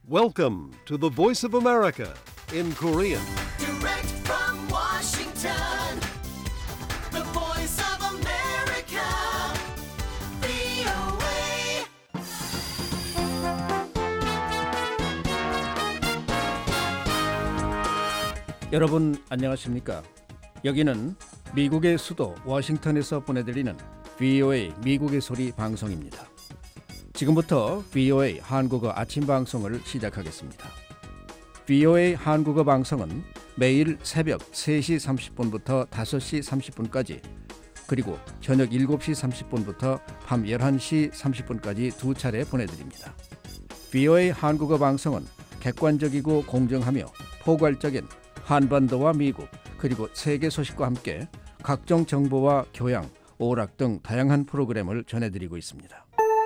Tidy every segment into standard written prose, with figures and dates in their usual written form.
Welcome to the Voice of America in Korean. Direct from Washington, the Voice of America, VOA. 여러분 안녕하십니까? 여기는 미국의 수도 워싱턴에서 보내드리는 VOA 미국의 소리 방송입니다. 지금부터 VOA 한국어 아침 방송을 시작하겠습니다. VOA 한국어 방송은 매일 새벽 3시 30분부터 5시 30분까지 그리고 저녁 7시 30분부터 밤 11시 30분까지 두 차례 보내드립니다. VOA 한국어 방송은 객관적이고 공정하며 포괄적인 한반도와 미국 그리고 세계 소식과 함께 각종 정보와 교양, 오락 등 다양한 프로그램을 전해드리고 있습니다.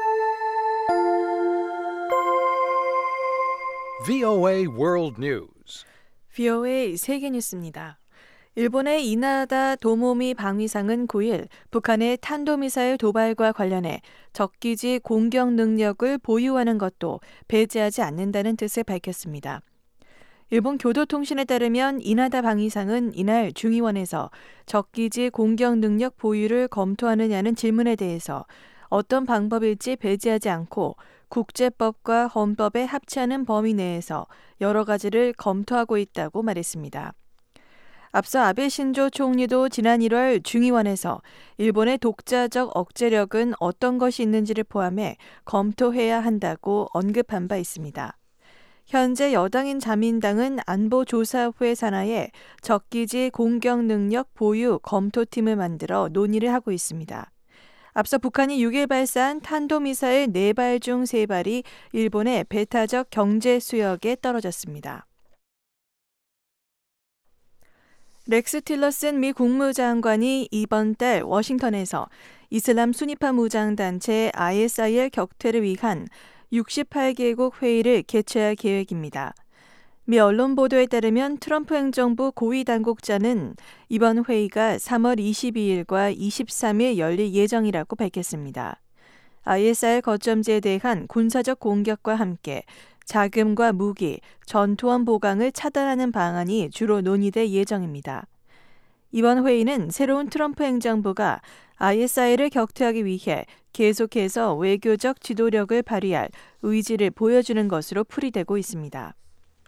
VOA World News. VOA 세계 뉴스입니다. 일본의 이나다 도모미 방위상은 9일 북한의 탄도미사일 도발과 관련해 적기지 공격 능력을 보유하는 것도 배제하지 않는다는 뜻을 밝혔습니다. 일본 교도통신에 따르면 이나다 방위상은 이날 중의원에서 적기지 공격 능력 보유를 검토하느냐는 질문에 대해서 어떤 방법일지 배제하지 않고 국제법과 헌법에 합치하는 범위 내에서 여러 가지를 검토하고 있다고 말했습니다. 앞서 아베 신조 총리도 지난 1월 중의원에서 일본의 독자적 억제력은 어떤 것이 있는지를 포함해 검토해야 한다고 언급한 바 있습니다. 현재 여당인 자민당은 안보조사회 산하에 적기지 공격 능력 보유 검토팀을 만들어 논의를 하고 있습니다. 앞서 북한이 6일 발사한 탄도미사일 4발 중 3발이 일본의 배타적 경제 수역에 떨어졌습니다. 렉스 틸러슨 미 국무장관이 이번 달 워싱턴에서 이슬람 순위파 무장단체 ISIL 격퇴를 위한 68개국 회의를 개최할 계획입니다. 미 언론 보도에 따르면 트럼프 행정부 고위 당국자는 이번 회의가 3월 22일과 23일 열릴 예정이라고 밝혔습니다. ISIL 거점지에 대한 군사적 공격과 함께 자금과 무기, 전투원 보강을 차단하는 방안이 주로 논의될 예정입니다. 이번 회의는 새로운 트럼프 행정부가 ISIL을 격퇴하기 위해 계속해서 외교적 지도력을 발휘할 의지를 보여주는 것으로 풀이되고 있습니다.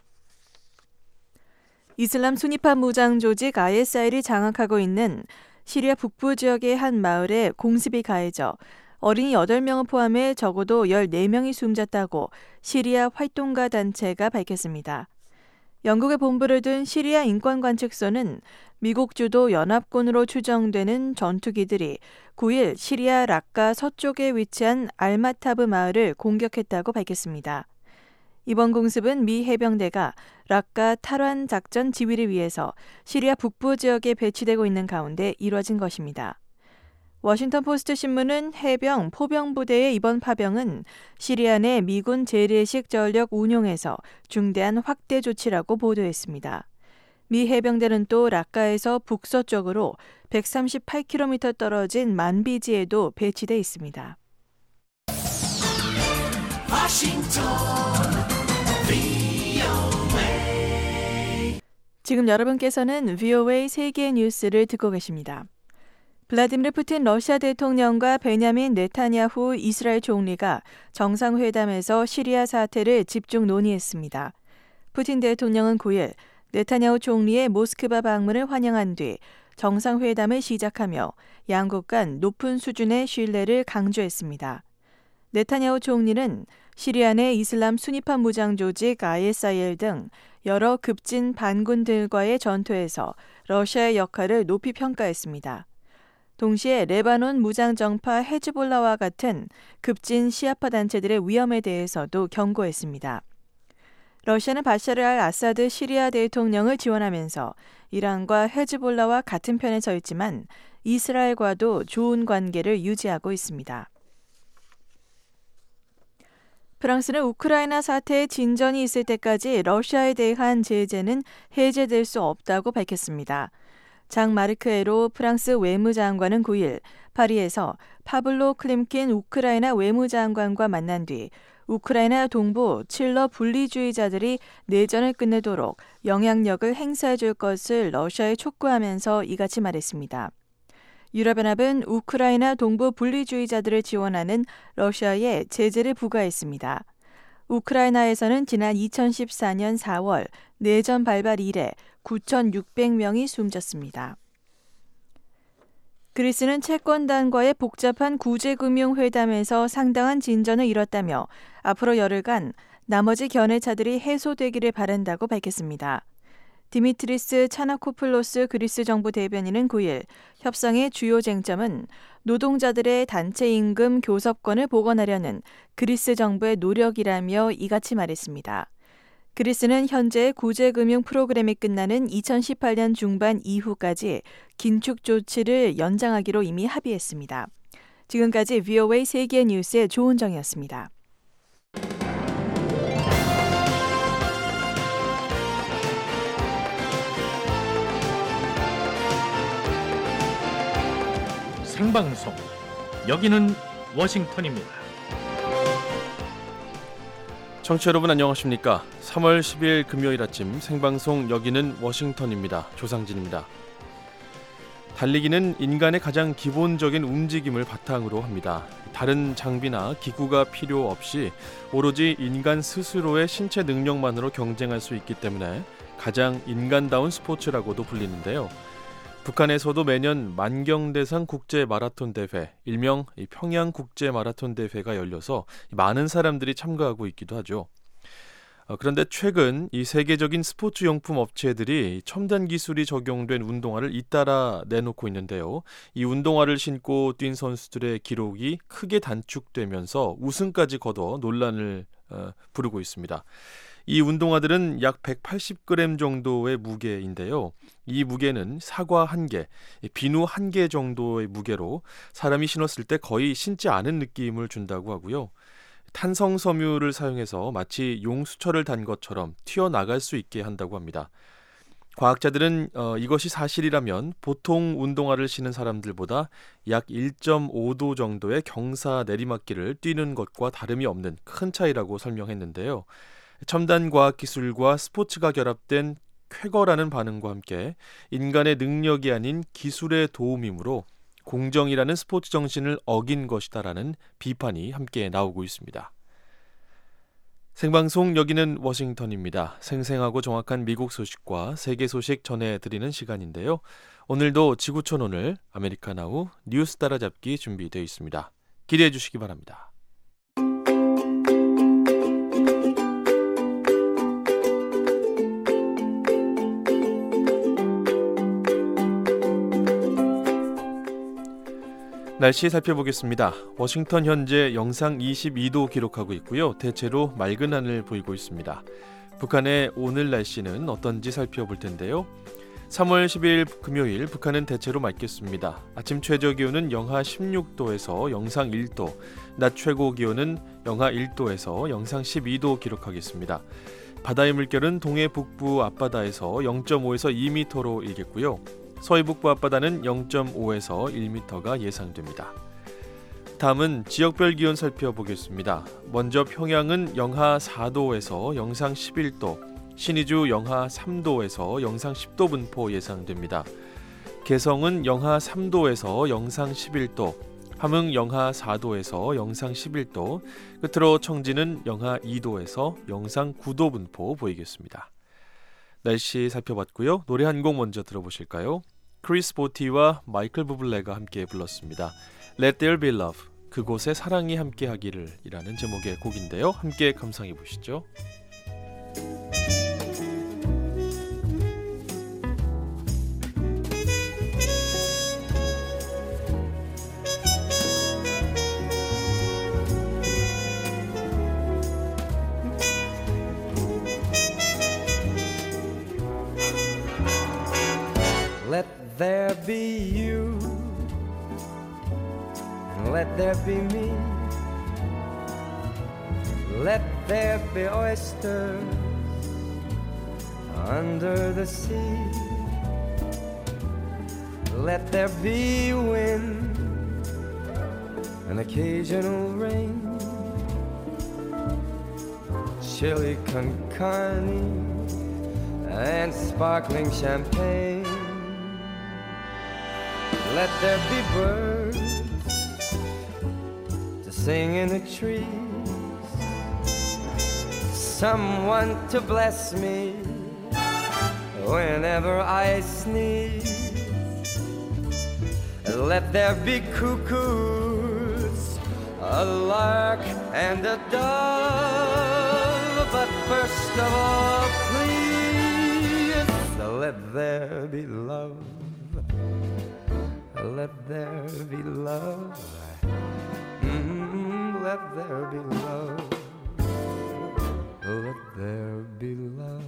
이슬람 순위파 무장 조직 ISIL이 장악하고 있는 시리아 북부 지역의 한 마을에 공습이 가해져 어린이 8명을 포함해 적어도 14명이 숨졌다고 시리아 활동가 단체가 밝혔습니다. 영국의 본부를 둔 시리아 인권관측소는 미국 주도 연합군으로 추정되는 전투기들이 9일 시리아 락카 서쪽에 위치한 알마타브 마을을 공격했다고 밝혔습니다. 이번 공습은 미 해병대가 락카 탈환 작전 지휘를 위해서 시리아 북부 지역에 배치되고 있는 가운데 이뤄진 것입니다. 워싱턴 포스트 신문은 해병 포병부대의 이번 파병은 시리아 내 미군 재래식 전력 운용에서 중대한 확대 조치라고 보도했습니다. 미 해병대는 또 락카에서 북서쪽으로 138km 떨어진 만비지에도 배치돼 있습니다. 지금 여러분께서는 VOA 세계 뉴스를 듣고 계십니다. 블라디미르 푸틴 러시아 대통령과 베냐민 네타냐후 이스라엘 총리가 정상회담에서 시리아 사태를 집중 논의했습니다. 푸틴 대통령은 9일 네타냐후 총리의 모스크바 방문을 환영한 뒤 정상회담을 시작하며 양국 간 높은 수준의 신뢰를 강조했습니다. 네타냐후 총리는 시리아 내 이슬람 순위파 무장 조직 ISIL 등 여러 급진 반군들과의 전투에서 러시아의 역할을 높이 평가했습니다. 동시에 레바논 무장정파 헤즈볼라와 같은 급진 시아파 단체들의 위험에 대해서도 경고했습니다. 러시아는 바샤르 알 아사드 시리아 대통령을 지원하면서 이란과 헤즈볼라와 같은 편에 서 있지만 이스라엘과도 좋은 관계를 유지하고 있습니다. 프랑스는 우크라이나 사태에 진전이 있을 때까지 러시아에 대한 제재는 해제될 수 없다고 밝혔습니다. 장 마르크 에로 프랑스 외무장관은 9일 파리에서 파블로 클림킨 우크라이나 외무장관과 만난 뒤 우크라이나 동부 칠러 분리주의자들이 내전을 끝내도록 영향력을 행사해 줄 것을 러시아에 촉구하면서 이같이 말했습니다. 유럽연합은 우크라이나 동부 분리주의자들을 지원하는 러시아에 제재를 부과했습니다. 우크라이나에서는 지난 2014년 4월 내전 발발 이래 9,600명이 숨졌습니다. 그리스는 채권단과의 복잡한 구제금융회담에서 상당한 진전을 이뤘다며 앞으로 열흘간 나머지 견해차들이 해소되기를 바란다고 밝혔습니다. 디미트리스 차나코플로스 그리스 정부 대변인은 9일 협상의 주요 쟁점은 노동자들의 단체 임금 교섭권을 복원하려는 그리스 정부의 노력이라며 이같이 말했습니다. 그리스는 현재 구제금융 프로그램이 끝나는 2018년 중반 이후까지 긴축 조치를 연장하기로 이미 합의했습니다. 지금까지 VOA 세계 뉴스의 조은정이었습니다. 생방송 여기는 워싱턴입니다. 청취자 여러분 안녕하십니까? 3월 10일 금요일 아침 생방송 여기는 워싱턴입니다. 조상진입니다. 달리기는 인간의 가장 기본적인 움직임을 바탕으로 합니다. 다른 장비나 기구가 필요 없이 오로지 인간 스스로의 신체 능력만으로 경쟁할 수 있기 때문에 가장 인간다운 스포츠라고도 불리는데요. 북한에서도 매년 만경대상 국제 마라톤 대회, 일명 평양 국제 마라톤 대회가 열려서 많은 사람들이 참가하고 있기도 하죠. 그런데 최근 이 세계적인 스포츠 용품 업체들이 첨단 기술이 적용된 운동화를 잇따라 내놓고 있는데요. 이 운동화를 신고 뛴 선수들의 기록이 크게 단축되면서 우승까지 거둬 논란을 부르고 있습니다. 이 운동화들은 약 180g 정도의 무게인데요. 이 무게는 사과 1개, 비누 1개 정도의 무게로 사람이 신었을 때 거의 신지 않은 느낌을 준다고 하고요. 탄성 섬유를 사용해서 마치 용수철을 단 것처럼 튀어나갈 수 있게 한다고 합니다. 과학자들은 이것이 사실이라면 보통 운동화를 신은 사람들보다 약 1.5도 정도의 경사 내리막길을 뛰는 것과 다름이 없는 큰 차이라고 설명했는데요. 첨단 과학기술과 스포츠가 결합된 쾌거라는 반응과 함께 인간의 능력이 아닌 기술의 도움이므로 공정이라는 스포츠 정신을 어긴 것이다라는 비판이 함께 나오고 있습니다. 생방송 여기는 워싱턴입니다. 생생하고 정확한 미국 소식과 세계 소식 전해드리는 시간인데요. 오늘도 지구촌 오늘 아메리카나우 뉴스 따라잡기 준비되어 있습니다. 기대해 주시기 바랍니다. 날씨 살펴보겠습니다. 워싱턴 현재 영상 22도 기록하고 있고요. 대체로 맑은 하늘 보이고 있습니다. 북한의 오늘 날씨는 어떤지 살펴볼 텐데요. 3월 10일 금요일 북한은 대체로 맑겠습니다. 아침 최저 기온은 영하 16도에서 영상 1도, 낮 최고 기온은 영하 1도에서 영상 12도 기록하겠습니다. 바다의 물결은 동해 북부 앞바다에서 0.5에서 2m로 일겠고요. 서해 북부 앞바다는 0.5에서 1m가 예상됩니다. 다음은 지역별 기온 살펴보겠습니다. 먼저 평양은 영하 4도에서 영상 11도, 신의주 영하 3도에서 영상 10도 분포 예상됩니다. 개성은 영하 3도에서 영상 11도, 함흥 영하 4도에서 영상 11도, 끝으로 청진은 영하 2도에서 영상 9도 분포 보이겠습니다. 날씨 살펴봤고요. 노래 한 곡 먼저 들어보실까요? 크리스 보티와 마이클 부블레가 함께 불렀습니다. Let there be love, 그곳에 사랑이 함께 하기를 이라는 제목의 곡인데요. 함께 감상해 보시죠. Let there be you, let there be me, let there be oysters under the sea, let there be wind and occasional rain, chili con carne and sparkling champagne. Let there be birds to sing in the trees, someone to bless me whenever I sneeze. Let there be cuckoos, a lark and a dove, but first of all, please, let there be love. Let there be love. Let there be love. Let there be love.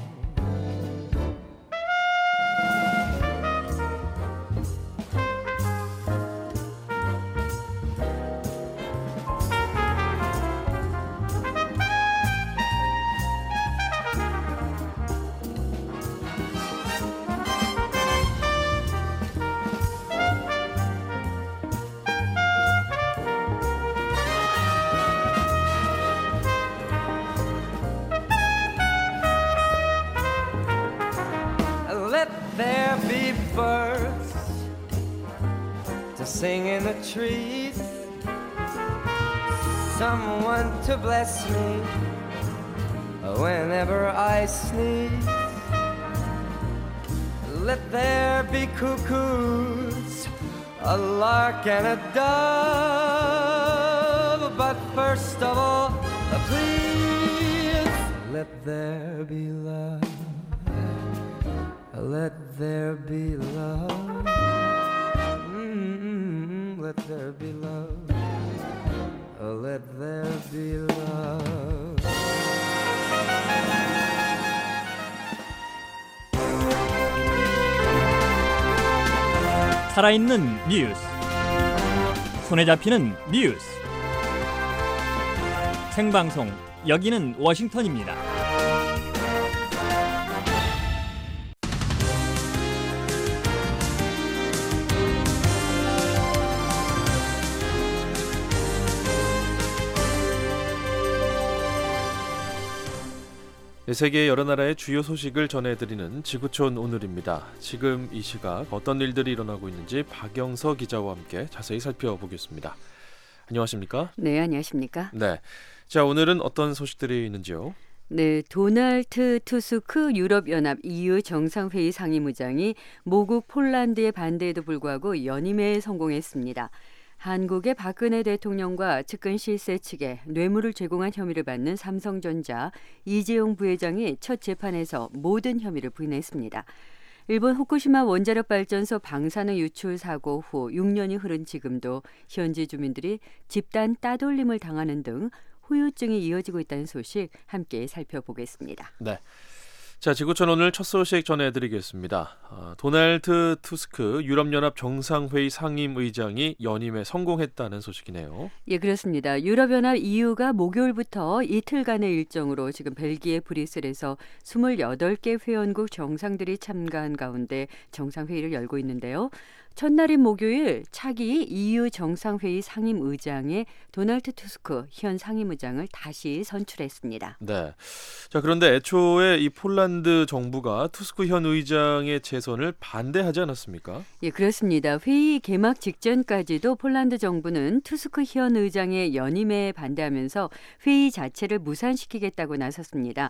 Let there be birds to sing in the trees, someone to bless me whenever I sneeze. Let there be cuckoos, a lark and a dove, but first of all, please, let there be love. Let there be love. Let there be love. Let there be love. 살아있는 뉴스, 손에 잡히는 뉴스, 생방송 여기는 워싱턴입니다. 세계 여러 나라의 주요 소식을 전해드리는 지구촌 오늘입니다. 지금 이 시각 어떤 일들이 일어나고 있는지 박영서 기자와 함께 자세히 살펴보겠습니다. 안녕하십니까? 네, 안녕하십니까? 네, 자 오늘은 어떤 소식들이 있는지요? 네, 도널드 투스크 유럽연합 EU 정상회의 상임의장이 모국 폴란드의 반대에도 불구하고 연임에 성공했습니다. 한국의 박근혜 대통령과 측근 실세 측에 뇌물을 제공한 혐의를 받는 삼성전자 이재용 부회장이 첫 재판에서 모든 혐의를 부인했습니다. 일본 후쿠시마 원자력발전소 방사능 유출 사고 후 6년이 흐른 지금도 현지 주민들이 집단 따돌림을 당하는 등 후유증이 이어지고 있다는 소식 함께 살펴보겠습니다. 네. 자, 지구촌 오늘 첫 소식 전해드리겠습니다. 도널드 투스크 유럽연합 정상회의 상임의장이 연임에 성공했다는 소식이네요. 예, 그렇습니다. 유럽연합 EU가 목요일부터 이틀간의 일정으로 지금 벨기에 브뤼셀에서 28개 회원국 정상들이 참가한 가운데 정상회의를 열고 있는데요. 첫날인 목요일 차기 EU 정상회의 상임의장에 도널드 투스크 현 상임의장을 다시 선출했습니다. 네. 자, 그런데 애초에 이 폴란드 정부가 투스크 현 의장의 재선을 반대하지 않았습니까? 예, 그렇습니다. 회의 개막 직전까지도 폴란드 정부는 투스크 현 의장의 연임에 반대하면서 회의 자체를 무산시키겠다고 나섰습니다.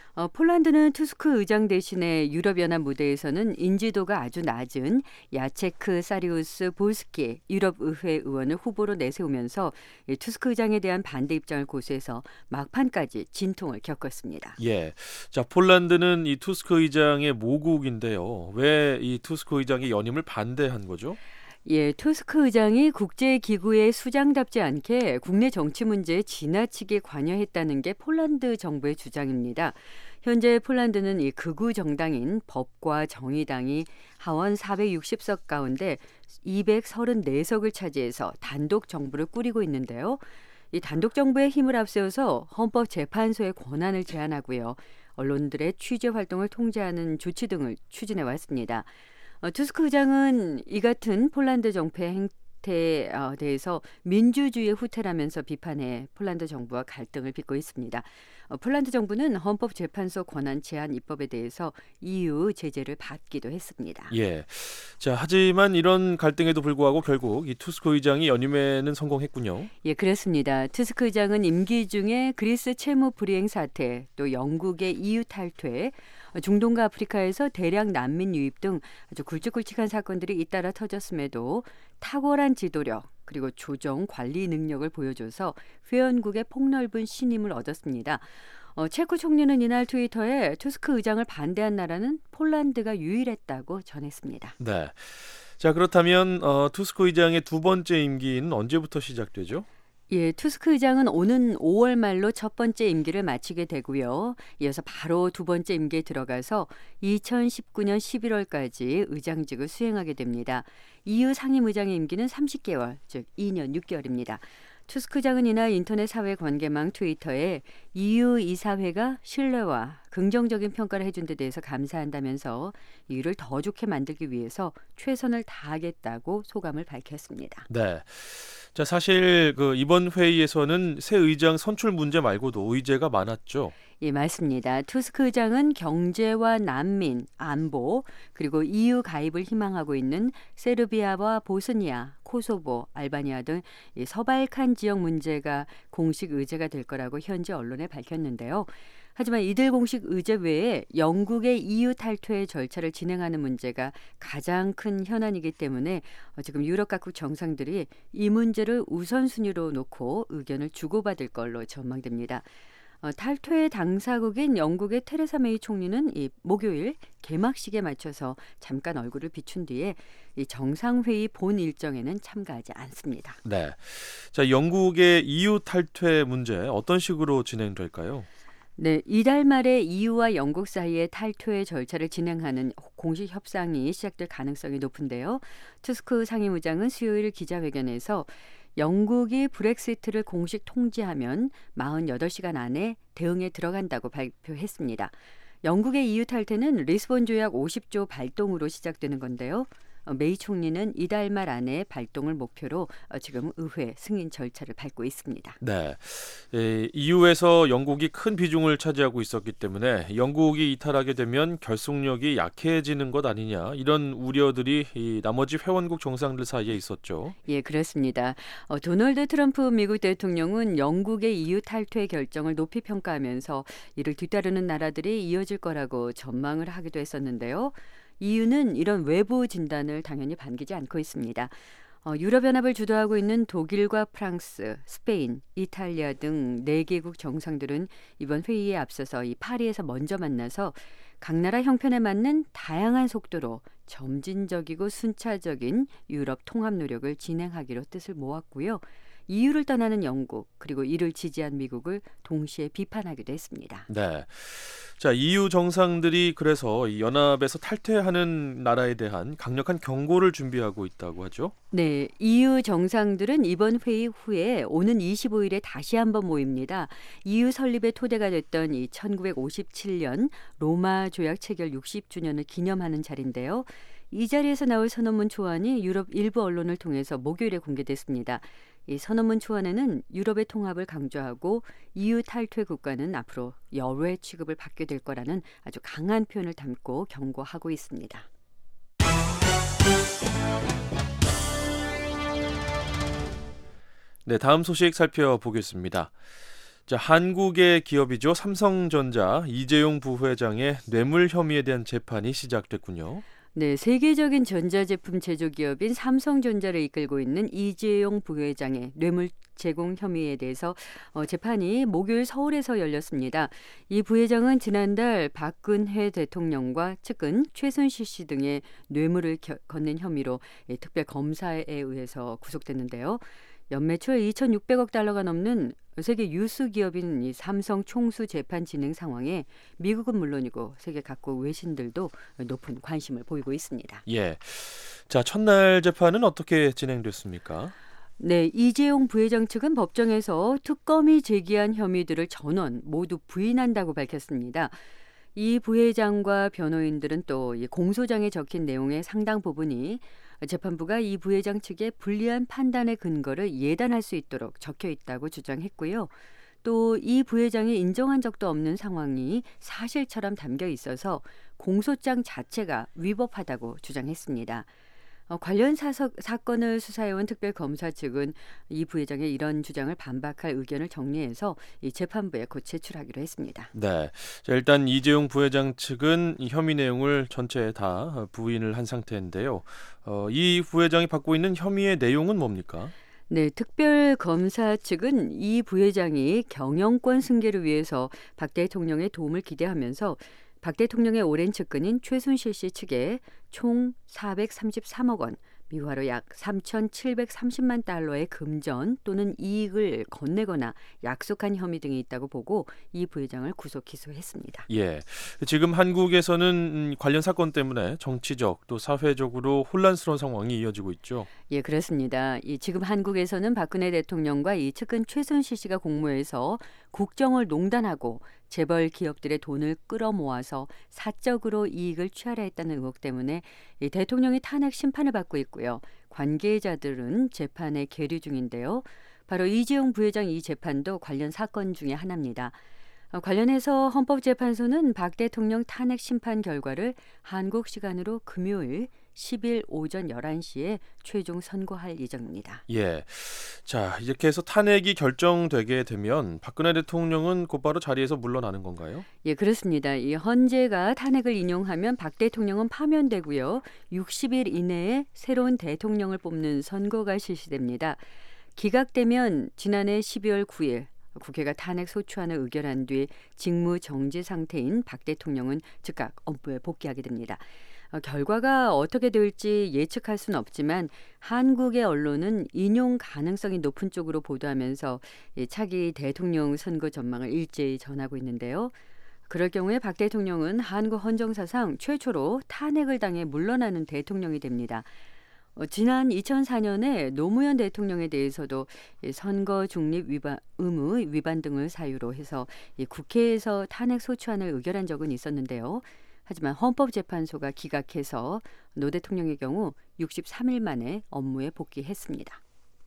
폴란드는 투스크 의장 대신에 유럽연합 무대에서는 인지도가 아주 낮은 야체크 사리우스 볼스키 유럽의회 의원을 후보로 내세우면서 투스크 의장에 대한 반대 입장을 고수해서 막판까지 진통을 겪었습니다. 예, 자 폴란드는 이 투스크 의장의 모국인데요. 왜 이 투스크 의장의 연임을 반대한 거죠? 예, 투스크 의장이 국제기구의 수장답지 않게 국내 정치 문제에 지나치게 관여했다는 게 폴란드 정부의 주장입니다. 현재 폴란드는 이 극우 정당인 법과 정의당이 하원 460석 가운데 234석을 차지해서 단독 정부를 꾸리고 있는데요. 이 단독 정부의 힘을 앞세워서 헌법재판소의 권한을 제한하고요. 언론들의 취재 활동을 통제하는 조치 등을 추진해 왔습니다. 투스크 의장은 이 같은 폴란드 정부의 행태에 대해서 민주주의의 후퇴라면서 비판해 폴란드 정부와 갈등을 빚고 있습니다. 폴란드 정부는 헌법재판소 권한 제한 입법에 대해서 EU 제재를 받기도 했습니다. 예. 자, 하지만 이런 갈등에도 불구하고 결국 이 투스크 의장이 연임에는 성공했군요. 예, 그렇습니다. 투스크 의장은 임기 중에 그리스 채무 불이행 사태, 또 영국의 EU 탈퇴, 중동과 아프리카에서 대량 난민 유입 등 아주 굵직굵직한 사건들이 잇따라 터졌음에도 탁월한 지도력 그리고 조정 관리 능력을 보여줘서 회원국의 폭넓은 신임을 얻었습니다. 체코 총리는 이날 트위터에 투스크 의장을 반대한 나라는 폴란드가 유일했다고 전했습니다. 네. 자, 그렇다면 투스크 의장의 두 번째 임기는 언제부터 시작되죠? 예, 투스크 의장은 오는 5월 말로 첫 번째 임기를 마치게 되고요. 이어서 바로 두 번째 임기에 들어가서 2019년 11월까지 의장직을 수행하게 됩니다. EU 상임의장의 임기는 30개월, 즉 2년 6개월입니다. 투스크 의장은 이날 인터넷 사회 관계망 트위터에 EU 이사회가 신뢰와 긍정적인 평가를 해준 데 대해서 감사한다면서 이유를 더 좋게 만들기 위해서 최선을 다하겠다고 소감을 밝혔습니다. 네. 자, 사실 이번 회의에서는 새 의장 선출 문제 말고도 의제가 많았죠. 예, 맞습니다. 투스크 의장은 경제와 난민, 안보, 그리고 EU 가입을 희망하고 있는 세르비아와 보스니아, 코소보, 알바니아 등 서발칸 지역 문제가 공식 의제가 될 거라고 현지 언론에 밝혔는데요. 하지만 이들 공식 의제 외에 영국의 EU 탈퇴 절차를 진행하는 문제가 가장 큰 현안이기 때문에 지금 유럽 각국 정상들이 이 문제를 우선순위로 놓고 의견을 주고받을 걸로 전망됩니다. 탈퇴 당사국인 영국의 테레사 메이 총리는 이 목요일 개막식에 맞춰서 잠깐 얼굴을 비춘 뒤에 이 정상회의 본 일정에는 참가하지 않습니다. 네. 자, 영국의 EU 탈퇴 문제 어떤 식으로 진행될까요? 네, 이달 말에 EU와 영국 사이의 탈퇴 절차를 진행하는 공식 협상이 시작될 가능성이 높은데요. 투스크 상임의장은 수요일 기자회견에서 영국이 브렉시트를 공식 통지하면 48시간 안에 대응에 들어간다고 발표했습니다. 영국의 EU 탈퇴는 리스본 조약 50조 발동으로 시작되는 건데요. 메이 총리는 이달 말 안에 발동을 목표로 지금 의회 승인 절차를 밟고 있습니다. 네, EU에서 영국이 큰 비중을 차지하고 있었기 때문에 영국이 이탈하게 되면 결속력이 약해지는 것 아니냐 이런 우려들이 이 나머지 회원국 정상들 사이에 있었죠. 예, 그렇습니다. 도널드 트럼프 미국 대통령은 영국의 EU 탈퇴 결정을 높이 평가하면서 이를 뒤따르는 나라들이 이어질 거라고 전망을 하기도 했었는데요. EU는 이런 외부 진단을 당연히 반기지 않고 있습니다. 유럽연합을 주도하고 있는 독일과 프랑스, 스페인, 이탈리아 등 4개국 정상들은 이번 회의에 앞서서 이 파리에서 먼저 만나서 각 나라 형편에 맞는 다양한 속도로 점진적이고 순차적인 유럽 통합 노력을 진행하기로 뜻을 모았고요. EU를 떠나는 영국 그리고 이를 지지한 미국을 동시에 비판하기도 했습니다. 네, 자 EU 정상들이 그래서 이 연합에서 탈퇴하는 나라에 대한 강력한 경고를 준비하고 있다고 하죠. 네, EU 정상들은 이번 회의 후에 오는 25일에 다시 한번 모입니다. EU 설립의 토대가 됐던 이 1957년 로마 조약 체결 60주년을 기념하는 자리인데요. 이 자리에서 나올 선언문 초안이 유럽 일부 언론을 통해서 목요일에 공개됐습니다. 이 선언문 초안에는 유럽의 통합을 강조하고 EU 탈퇴 국가는 앞으로 열외 취급을 받게 될 거라는 아주 강한 표현을 담고 경고하고 있습니다. 네, 다음 소식 살펴보겠습니다. 자, 한국의 기업이죠. 삼성전자 이재용 부회장의 뇌물 혐의에 대한 재판이 시작됐군요. 네, 세계적인 전자제품 제조기업인 삼성전자를 이끌고 있는 이재용 부회장의 뇌물 제공 혐의에 대해서 재판이 목요일 서울에서 열렸습니다. 이 부회장은 지난달 박근혜 대통령과 측근 최순실 씨 등의 뇌물을 건넨 혐의로 특별검사에 의해서 구속됐는데요. 연매 초에 2,600억 달러가 넘는 세계 유수 기업인 이 삼성 총수 재판 진행 상황에 미국은 물론이고 세계 각국 외신들도 높은 관심을 보이고 있습니다. 예, 자 첫날 재판은 어떻게 진행됐습니까? 네, 이재용 부회장 측은 법정에서 특검이 제기한 혐의들을 전원 모두 부인한다고 밝혔습니다. 이 부회장과 변호인들은 또 이 공소장에 적힌 내용의 상당 부분이 재판부가 이 부회장 측의 불리한 판단의 근거를 예단할 수 있도록 적혀 있다고 주장했고요. 또 이 부회장이 인정한 적도 없는 상황이 사실처럼 담겨 있어서 공소장 자체가 위법하다고 주장했습니다. 관련 사건을 수사해온 특별검사 측은 이 부회장의 이런 주장을 반박할 의견을 정리해서 이 재판부에 곧 제출하기로 했습니다. 네, 자, 일단 이재용 부회장 측은 이 혐의 내용을 전체 다 부인을 한 상태인데요. 이 부회장이 받고 있는 혐의의 내용은 뭡니까? 네, 특별검사 측은 이 부회장이 경영권 승계를 위해서 박 대통령의 도움을 기대하면서 박 대통령의 오랜 측근인 최순실 씨 측에 총 433억 원, 미화로 약 3,730만 달러의 금전 또는 이익을 건네거나 약속한 혐의 등이 있다고 보고 이 부회장을 구속 기소했습니다. 예, 지금 한국에서는 관련 사건 때문에 정치적 또 사회적으로 혼란스러운 상황이 이어지고 있죠. 예, 그렇습니다. 지금 한국에서는 박근혜 대통령과 이 측근 최순실 씨가 공모해서 국정을 농단하고 재벌 기업들의 돈을 끌어모아서 사적으로 이익을 취하려 했다는 의혹 때문에 이 대통령이 탄핵 심판을 받고 있고요. 관계자들은 재판에 계류 중인데요. 바로 이재용 부회장 이 재판도 관련 사건 중에 하나입니다. 관련해서 헌법재판소는 박 대통령 탄핵 심판 결과를 한국 시간으로 금요일 10일 오전 11시에 최종 선고할 예정입니다. 예, 자 이렇게 해서 탄핵이 결정되게 되면 박근혜 대통령은 곧바로 자리에서 물러나는 건가요? 예, 그렇습니다. 이 헌재가 탄핵을 인용하면 박 대통령은 파면되고요. 60일 이내에 새로운 대통령을 뽑는 선거가 실시됩니다. 기각되면 지난해 12월 9일 국회가 탄핵 소추안을 의결한 뒤 직무 정지 상태인 박 대통령은 즉각 업무에 복귀하게 됩니다. 결과가 어떻게 될지 예측할 수는 없지만 한국의 언론은 인용 가능성이 높은 쪽으로 보도하면서 차기 대통령 선거 전망을 일제히 전하고 있는데요. 그럴 경우에 박 대통령은 한국 헌정사상 최초로 탄핵을 당해 물러나는 대통령이 됩니다. 지난 2004년에 노무현 대통령에 대해서도 선거 중립 의무 위반 등을 사유로 해서 국회에서 탄핵 소추안을 의결한 적은 있었는데요. 하지만 헌법재판소가 기각해서 노 대통령의 경우 63일 만에 업무에 복귀했습니다.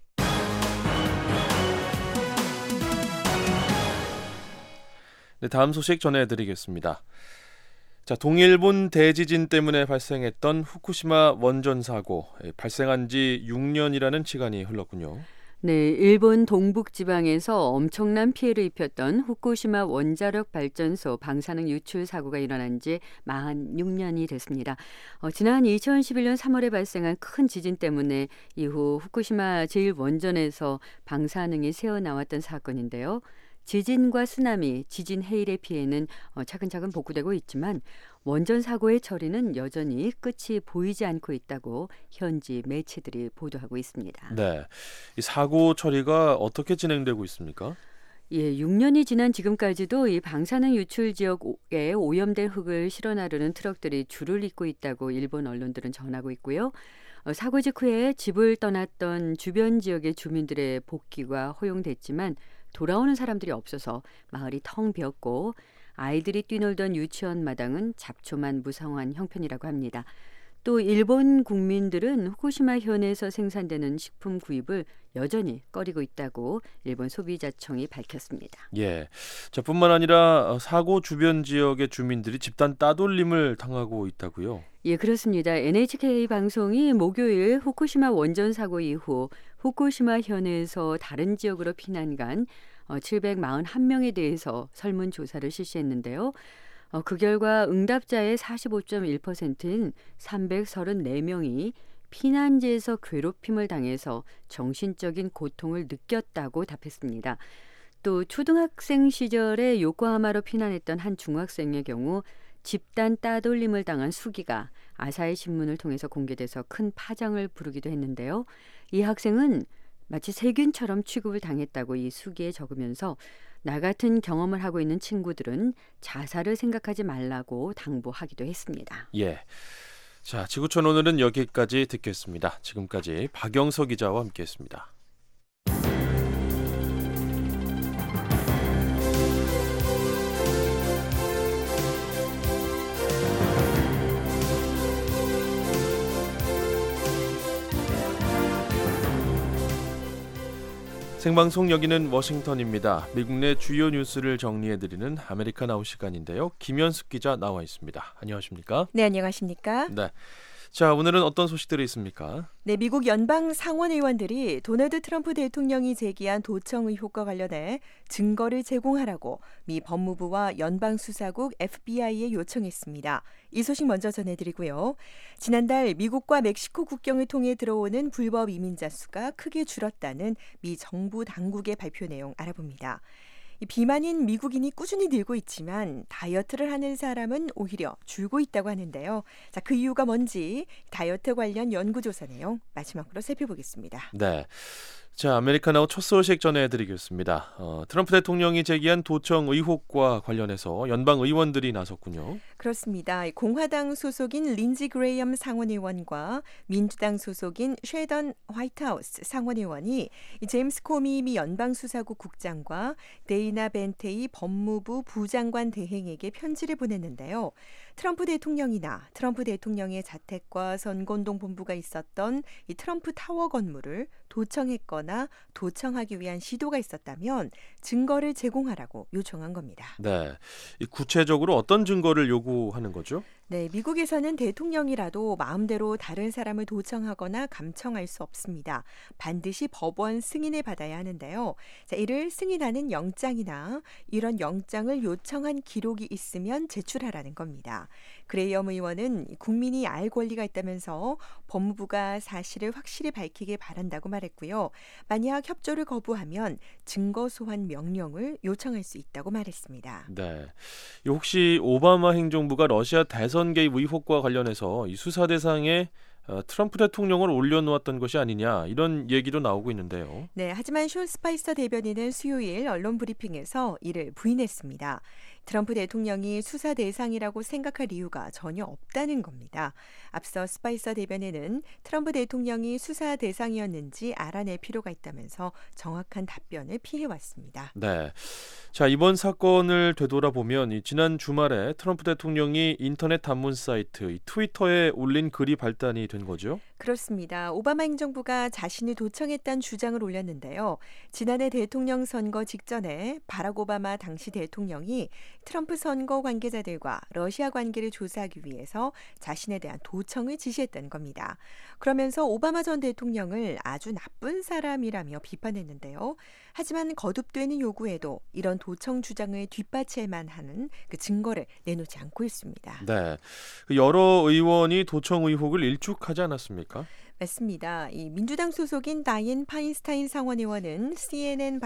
네, 다음 소식 전해드리겠습니다. 자, 동일본 대지진 때문에 발생했던 후쿠시마 원전 사고, 발생한 지 6년이라는 시간이 흘렀군요. 네, 일본 동북 지방에서 엄청난 피해를 입혔던 후쿠시마 원자력 발전소 방사능 유출 사고가 일어난 지 46년이 됐습니다. 지난 2011년 3월에 발생한 큰 지진 때문에 이후 후쿠시마 제1원전에서 방사능이 새어나왔던 사건인데요. 지진과 쓰나미, 지진 해일의 피해는 차근차근 복구되고 있지만 원전 사고의 처리는 여전히 끝이 보이지 않고 있다고 현지 매체들이 보도하고 있습니다. 네, 이 사고 처리가 어떻게 진행되고 있습니까? 예, 6년이 지난 지금까지도 이 방사능 유출 지역에 오염된 흙을 실어 나르는 트럭들이 줄을 잇고 있다고 일본 언론들은 전하고 있고요. 사고 직후에 집을 떠났던 주변 지역의 주민들의 복귀가 허용됐지만 돌아오는 사람들이 없어서 마을이 텅 비었고 아이들이 뛰놀던 유치원 마당은 잡초만 무성한 형편이라고 합니다. 또 일본 국민들은 후쿠시마 현에서 생산되는 식품 구입을 여전히 꺼리고 있다고 일본 소비자청이 밝혔습니다. 예, 자, 뿐만 아니라 사고 주변 지역의 주민들이 집단 따돌림을 당하고 있다고요? 예, 그렇습니다. NHK 방송이 목요일 후쿠시마 원전 사고 이후 후쿠시마 현에서 다른 지역으로 피난 간 741명에 대해서 설문조사를 실시했는데요. 그 결과 응답자의 45.1%인 334명이 피난지에서 괴롭힘을 당해서 정신적인 고통을 느꼈다고 답했습니다. 또 초등학생 시절에 요코하마로 피난했던 한 중학생의 경우 집단 따돌림을 당한 수기가 아사히 신문을 통해서 공개돼서 큰 파장을 부르기도 했는데요. 이 학생은 마치 세균처럼 취급을 당했다고 이 수기에 적으면서 나 같은 경험을 하고 있는 친구들은 자살을 생각하지 말라고 당부하기도 했습니다. 예, 자, 지구촌 오늘은 여기까지 듣겠습니다. 지금까지 박영석 기자와 함께했습니다. 생방송 여기는 워싱턴입니다. 미국 내 주요 뉴스를 정리해드리는 아메리칸 아웃 시간인데요. 김현숙 기자 나와 있습니다. 안녕하십니까? 네, 안녕하십니까? 네. 자, 오늘은 어떤 소식들이 있습니까? 네, 미국 연방 상원 의원들이 도널드 트럼프 대통령이 제기한 도청 의혹과 관련해 증거를 제공하라고 미 법무부와 연방수사국 FBI에 요청했습니다. 이 소식 먼저 전해드리고요. 지난달 미국과 멕시코 국경을 통해 들어오는 불법 이민자 수가 크게 줄었다는 미 정부 당국의 발표 내용 알아봅니다. 이 비만인 미국인이 꾸준히 늘고 있지만 다이어트를 하는 사람은 오히려 줄고 있다고 하는데요. 자, 그 이유가 뭔지 다이어트 관련 연구조사 내용 마지막으로 살펴보겠습니다. 네. 자, 아메리카나우 첫 소식 전해드리겠습니다. 트럼프 대통령이 제기한 도청 의혹과 관련해서 연방 의원들이 나섰군요. 그렇습니다. 공화당 소속인 린지 그레이엄 상원의원과 민주당 소속인 쉐던 화이트하우스 상원의원이 제임스 코미 미 연방수사국 국장과 데이나 벤테이 법무부 부장관 대행에게 편지를 보냈는데요. 트럼프 대통령이나 트럼프 대통령의 자택과 선거운동 본부가 있었던 이 트럼프 타워 건물을 도청했거나 도청하기 위한 시도가 있었다면 증거를 제공하라고 요청한 겁니다. 네. 구체적으로 어떤 증거를 요구하는 거죠? 네, 미국에서는 대통령이라도 마음대로 다른 사람을 도청하거나 감청할 수 없습니다. 반드시 법원 승인을 받아야 하는데요. 자, 이를 승인하는 영장이나 이런 영장을 요청한 기록이 있으면 제출하라는 겁니다. 그레이엄 의원은 국민이 알 권리가 있다면서 법무부가 사실을 확실히 밝히길 바란다고 말했고요. 만약 협조를 거부하면 증거 소환 명령을 요청할 수 있다고 말했습니다. 네. 혹시 오바마 행정부가 러시아 대선 개입 의혹과 관련해서 이 수사 대상에 트럼프 대통령을 올려놓았던 것이 아니냐 이런 얘기도 나오고 있는데요. 네, 하지만 숀 스파이서 대변인은 수요일 언론 브리핑에서 이를 부인했습니다. 트럼프 대통령이 수사 대상이라고 생각할 이유가 전혀 없다는 겁니다. 앞서 스파이서 대변인은 트럼프 대통령이 수사 대상이었는지 알아낼 필요가 있다면서 정확한 답변을 피해왔습니다. 네. 자, 이번 사건을 되돌아보면 지난 주말에 트럼프 대통령이 인터넷 단문 사이트 트위터에 올린 글이 발단이 된 거죠? 그렇습니다. 오바마 행정부가 자신이 도청했다는 주장을 올렸는데요. 지난해 대통령 선거 직전에 바락 오바마 당시 대통령이 트럼프 선거 관계자들과 러시아 관계를 조사하기 위해서 자신에 대한 도청을 지시했다는 겁니다. 그러면서 오바마 전 대통령을 아주 나쁜 사람이라며 비판했는데요. 하지만 거듭되는 요구에도 이런 도청 주장을 뒷받칠 만한 그 증거를 내놓지 않고 있습니다. 네. 여러 의원이 도청 의혹을 일축하지 않았습니까? 맞습니다. 이 민주당 소속인 다인 파인스타인 상원의원은 CNN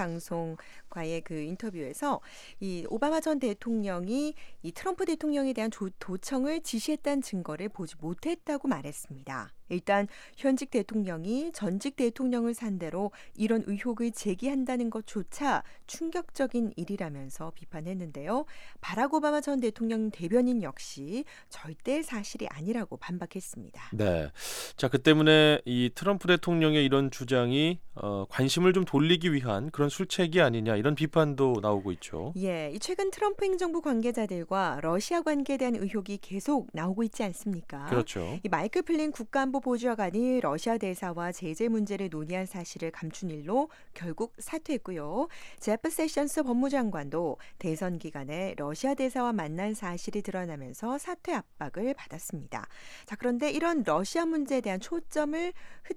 방송과의 그 인터뷰에서 이 오바마 전 대통령이 이 트럼프 대통령에 대한 도청을 지시했다는 증거를 보지 못했다고 말했습니다. 일단 현직 대통령이 전직 대통령을 상대로 이런 의혹을 제기한다는 것조차 충격적인 일이라면서 비판했는데요. 바락 오바마 전 대통령 대변인 역시 절대 사실이 아니라고 반박했습니다. 네. 자, 그 때문에 이 트럼프 대통령의 이런 주장이 관심을 좀 돌리기 위한 그런 술책이 아니냐 이런 비판도 나오고 있죠. 예, 최근 트럼프 행정부 관계자들과 러시아 관계에 대한 의혹이 계속 나오고 있지 않습니까? 그렇죠. 이 마이클 플린 국가안보 보좌관이 러시아 대사와 제재 문제를 논의한 사실을 감춘 일로 결국 사퇴했고요. 제프 세션스 법무장관도 대선 기간에 러시아 대사와 만난 사실이 드러나면서 사퇴 압박을 받았습니다. 자, 그런데 이런 러시아 문제에 대한 초점을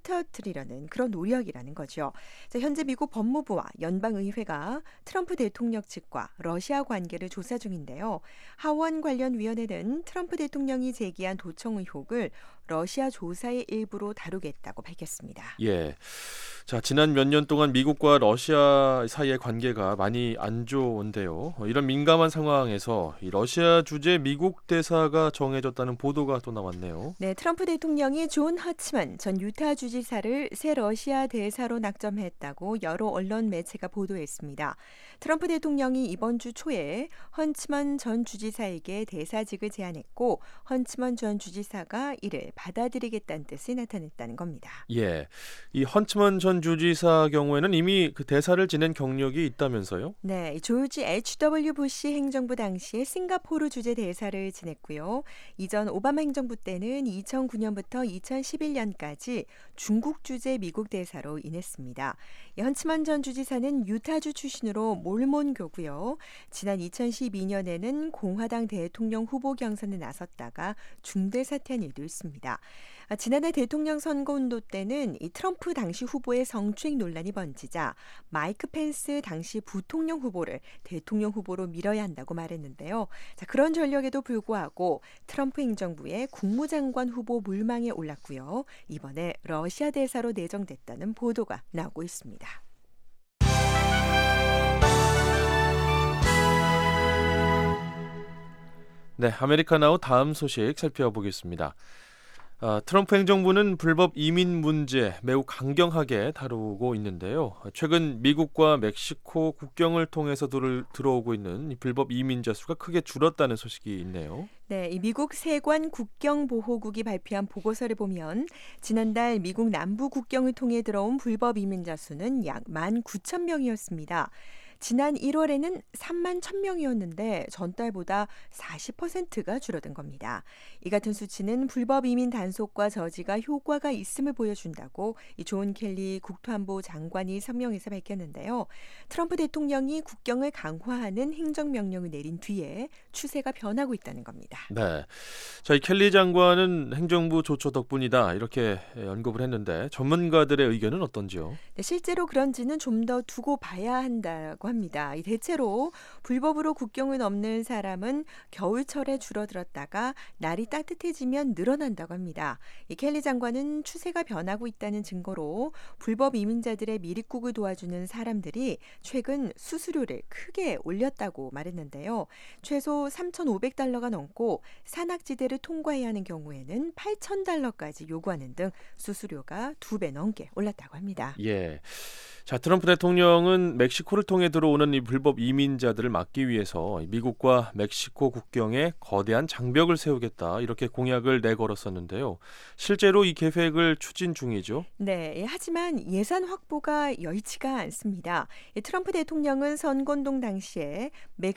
흩어뜨리려는 그런 노력이라는 거죠. 자, 현재 미국 법무부와 연방의회가 트럼프 대통령 측과 러시아 관계를 조사 중인데요. 하원 관련 위원회는 트럼프 대통령이 제기한 도청 의혹을 러시아 조사의 일부로 다루겠다고 밝혔습니다. 예. 자, 지난 몇 년 동안 미국과 러시아 사이의 관계가 많이 안 좋은데요. 이런 민감한 상황에서 이 러시아 주재 미국 대사가 정해졌다는 보도가 또 나왔네요. 네, 트럼프 대통령이 존 허츠만 전 유타 주지사를 새 러시아 대사로 낙점했다고 여러 언론 매체가 보도했습니다. 트럼프 대통령이 이번 주 초에 헌츠먼 전 주지사에게 대사직을 제안했고 헌츠먼 전 주지사가 이를 받아들이겠다는 뜻이 나타냈다는 겁니다. 예. 이 헌츠먼 전 전 주지사 경우에는 이미 그 대사를 지낸 경력이 있다면서요? 네, 조지 H.W. 부시 행정부 당시에 싱가포르 주재 대사를 지냈고요. 이전 오바마 행정부 때는 2009년부터 2011년까지 중국 주재 미국 대사로 인했습니다. 헌츠만 전 주지사는 유타주 출신으로 몰몬교고요. 지난 2012년에는 공화당 대통령 후보 경선에 나섰다가 중대 사퇴한 일도 있습니다. 지난해 대통령 선거운동 때는 이 트럼프 당시 후보의 성추행 논란이 번지자 마이크 펜스 당시 부통령 후보를 대통령 후보로 밀어야 한다고 말했는데요. 자, 그런 전력에도 불구하고 트럼프 행정부의 국무장관 후보 물망에 올랐고요. 이번에 러시아 대사로 내정됐다는 보도가 나오고 있습니다. 네, 아메리카나우 다음 소식 살펴보겠습니다. 트럼프 행정부는 불법 이민 문제 매우 강경하게 다루고 있는데요. 최근 미국과 멕시코 국경을 통해서 들어오고 있는 이 불법 이민자 수가 크게 줄었다는 소식이 있네요. 네, 이 미국 세관 국경보호국이 발표한 보고서를 보면 지난달 미국 남부 국경을 통해 들어온 불법 이민자 수는 약 19,000명이었습니다. 지난 1월에는 3만 1,000명이었는데 전달보다 40%가 줄어든 겁니다. 이 같은 수치는 불법 이민 단속과 저지가 효과가 있음을 보여준다고 이 존 켈리 국토안보 장관이 성명에서 밝혔는데요. 트럼프 대통령이 국경을 강화하는 행정명령을 내린 뒤에 추세가 변하고 있다는 겁니다. 네, 이 켈리 장관은 행정부 조처 덕분이다 이렇게 언급을 했는데 전문가들의 의견은 어떤지요? 네, 실제로 그런지는 좀 더 두고 봐야 한다고 합니다. 대체로 불법으로 국경을 넘는 사람은 겨울철에 줄어들었다가 날이 따뜻해지면 늘어난다고 합니다. 이 켈리 장관은 추세가 변하고 있다는 증거로 불법 이민자들의 미입국을 도와주는 사람들이 최근 수수료를 크게 올렸다고 말했는데요. 최소 3,500달러가 넘고 산악지대를 통과해야 하는 경우에는 8,000달러까지 요구하는 등 수수료가 2배 넘게 올랐다고 합니다. 예. 자, 트럼프 대통령은 멕시코를 통해 들어오는 이 불법 이민자들을 막기 위해서 미국과 멕시코 국경에 거대한 장벽을 세우겠다 이렇게 공약을 내걸었었는데요. 실제로 이 계획을 추진 중이죠. 네, 하지만 예산 확보가 여의치가 않습니다. 트럼프 대통령은 선거운동 당시에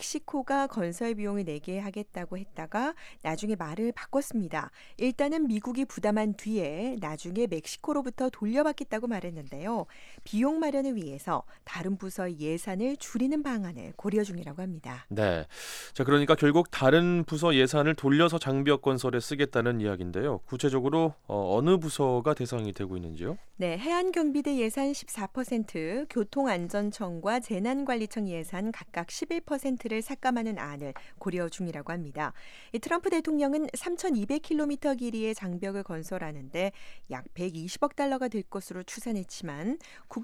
멕시코가 건설 비용을 내게 하겠다고 했다가 나중에 말을 바꿨습니다. 일단은 미국이 부담한 뒤에 나중에 멕시코로부터 돌려받겠다고 말했는데요. 비용 마련을 위해서 다른 부서의 예산을 줄이는 방안을 고려 중이라고 합니다. 네, 자 그러니까 결국 다른 부서 예산을 돌려서 장벽 건설에 쓰겠다는 이야기인데요. 구체적으로 어느 부서가 대상이 되고 있는지요? 네, 해안경비대 예산 14%, 교통안전청과 재난관리청 예산 각각 11%를 삭감하는 안을 고려 중이라고 합니다. 트럼프 대통령은 3,200km 길이의 장벽을 건설하는데 약 120억 달러가 들 것으로 추산했지만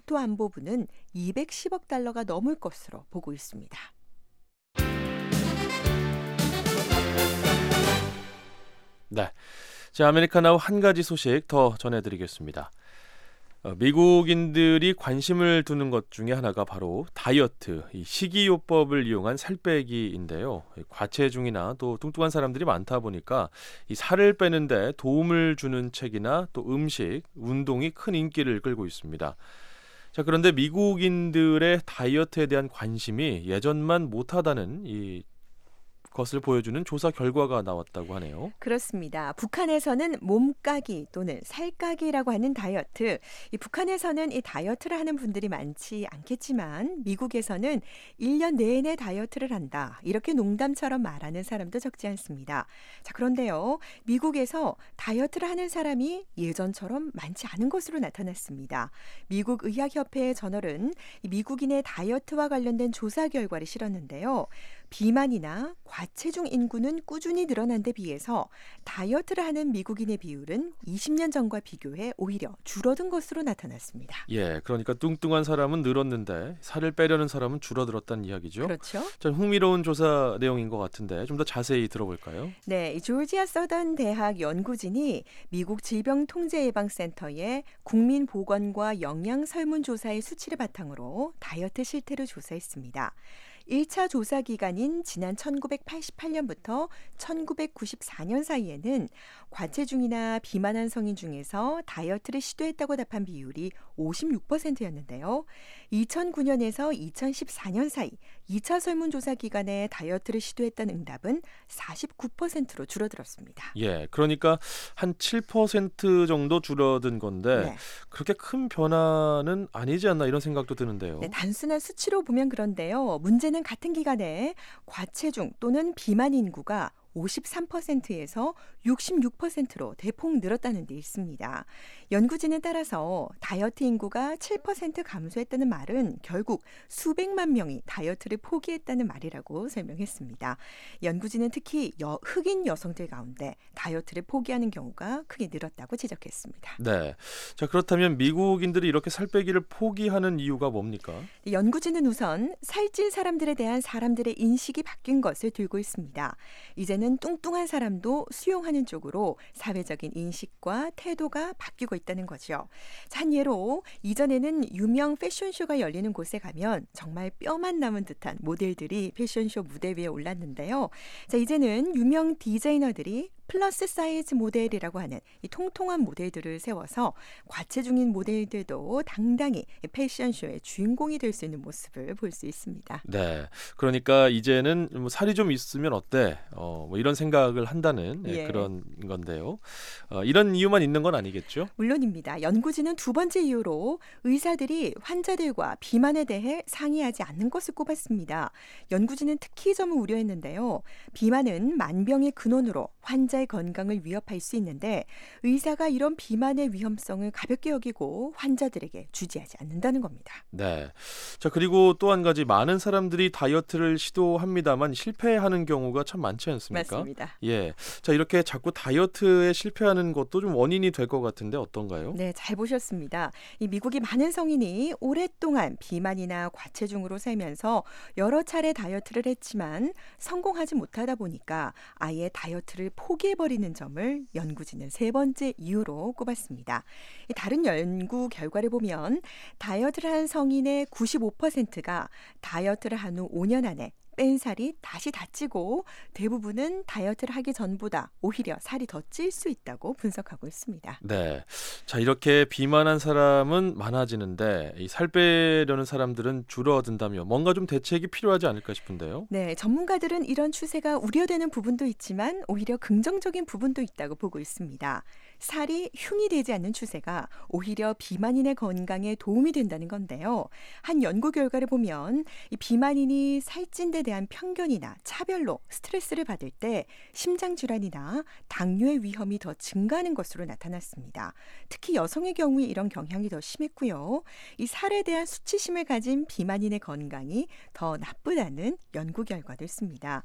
국토안보부는 210억 달러가 넘을 것으로 보고 있습니다. 네, 자 아메리카나우 한 가지 소식 더 전해드리겠습니다. 미국인들이 관심을 두는 것 중에 하나가 바로 다이어트, 이 식이요법을 이용한 살 빼기인데요. 과체중이나 또 뚱뚱한 사람들이 많다 보니까 이 살을 빼는데 도움을 주는 책이나 또 음식, 운동이 큰 인기를 끌고 있습니다. 자, 그런데 미국인들의 다이어트에 대한 관심이 예전만 못하다는 것을 보여주는 조사 결과가 나왔다고 하네요. 그렇습니다. 북한에서는 몸까기 또는 살까기라고 하는 다이어트. 이 북한에서는 이 다이어트를 하는 분들이 많지 않겠지만 미국에서는 1년 내내 다이어트를 한다. 이렇게 농담처럼 말하는 사람도 적지 않습니다. 자, 그런데요. 미국에서 다이어트를 하는 사람이 예전처럼 많지 않은 것으로 나타났습니다. 미국 의학협회의 저널은 미국인의 다이어트와 관련된 조사 결과를 실었는데요. 비만이나 과체중 인구는 꾸준히 늘어난 데 비해서 다이어트를 하는 미국인의 비율은 20년 전과 비교해 오히려 줄어든 것으로 나타났습니다. 예, 그러니까 뚱뚱한 사람은 늘었는데 살을 빼려는 사람은 줄어들었다는 이야기죠. 그렇죠. 참 흥미로운 조사 내용인 것 같은데 좀 더 자세히 들어볼까요? 네, 조지아 서던 대학 연구진이 미국 질병통제예방센터의 국민보건과 영양 설문조사의 수치를 바탕으로 다이어트 실태를 조사했습니다. 1차 조사 기간인 지난 1988년부터 1994년 사이에는 과체중이나 비만한 성인 중에서 다이어트를 시도했다고 답한 비율이 56%였는데요. 2009년에서 2014년 사이 2차 설문조사 기간에 다이어트를 시도했다는 응답은 49%로 줄어들었습니다. 예, 그러니까 한 7% 정도 줄어든 건데 네. 그렇게 큰 변화는 아니지 않나 이런 생각도 드는데요. 네, 단순한 수치로 보면 그런데요. 문제는 같은 기간에 과체중 또는 비만 인구가 53%에서 66%로 대폭 늘었다는 데 있습니다. 연구진은 따라서 다이어트 인구가 7% 감소했다는 말은 결국 수백만 명이 다이어트를 포기했다는 말이라고 설명했습니다. 연구진은 특히 흑인 여성들 가운데 다이어트를 포기하는 경우가 크게 늘었다고 지적했습니다. 네. 자, 그렇다면 미국인들이 이렇게 살 빼기를 포기하는 이유가 뭡니까? 연구진은 우선 살찐 사람들에 대한 사람들의 인식이 바뀐 것을 들고 있습니다. 이제는 뚱뚱한 사람도 수용하는 쪽으로 사회적인 인식과 태도가 바뀌고 있다는 거죠. 한 예로 이전에는 유명 패션쇼가 열리는 곳에 가면 정말 뼈만 남은 듯한 모델들이 패션쇼 무대 위에 올랐는데요. 자, 이제는 유명 디자이너들이 플러스 사이즈 모델이라고 하는 이 통통한 모델들을 세워서 과체중인 모델들도 당당히 패션쇼의 주인공이 될 수 있는 모습을 볼 수 있습니다. 네, 그러니까 이제는 뭐 살이 좀 있으면 어때? 뭐 이런 생각을 한다는 예. 그런 건데요. 이런 이유만 있는 건 아니겠죠? 물론입니다. 연구진은 두 번째 이유로 의사들이 환자들과 비만에 대해 상의하지 않는 것을 꼽았습니다. 연구진은 특히 이 점을 우려했는데요. 비만은 만병의 근원으로 환자의 건강을 위협할 수 있는데 의사가 이런 비만의 위험성을 가볍게 여기고 환자들에게 주지하지 않는다는 겁니다. 네. 자, 그리고 또 한 가지 많은 사람들이 다이어트를 시도합니다만 실패하는 경우가 참 많지 않습니까? 맞습니다. 예. 자, 이렇게 자꾸 다이어트에 실패하는 것도 좀 원인이 될 것 같은데 어떤가요? 네, 잘 보셨습니다. 이 미국이 많은 성인이 오랫동안 비만이나 과체중으로 살면서 여러 차례 다이어트를 했지만 성공하지 못하다 보니까 아예 다이어트를 포기해버리는 점을 연구진은 세 번째 이유로 꼽았습니다. 다른 연구 결과를 보면 다이어트를 한 성인의 95%가 다이어트를 한 후 5년 안에 뺀 살이 다시 다 찌고 대부분은 다이어트를 하기 전보다 오히려 살이 더 찔 수 있다고 분석하고 있습니다. 네. 자, 이렇게 비만한 사람은 많아지는데 이 살 빼려는 사람들은 줄어든다며 뭔가 좀 대책이 필요하지 않을까 싶은데요. 네, 전문가들은 이런 추세가 우려되는 부분도 있지만 오히려 긍정적인 부분도 있다고 보고 있습니다. 살이 흉이 되지 않는 추세가 오히려 비만인의 건강에 도움이 된다는 건데요. 한 연구 결과를 보면 이 비만인이 살찐 데 대한 편견이나 차별로 스트레스를 받을 때 심장질환이나 당뇨의 위험이 더 증가하는 것으로 나타났습니다. 특히 여성의 경우에 이런 경향이 더 심했고요. 이 살에 대한 수치심을 가진 비만인의 건강이 더 나쁘다는 연구 결과도 있습니다.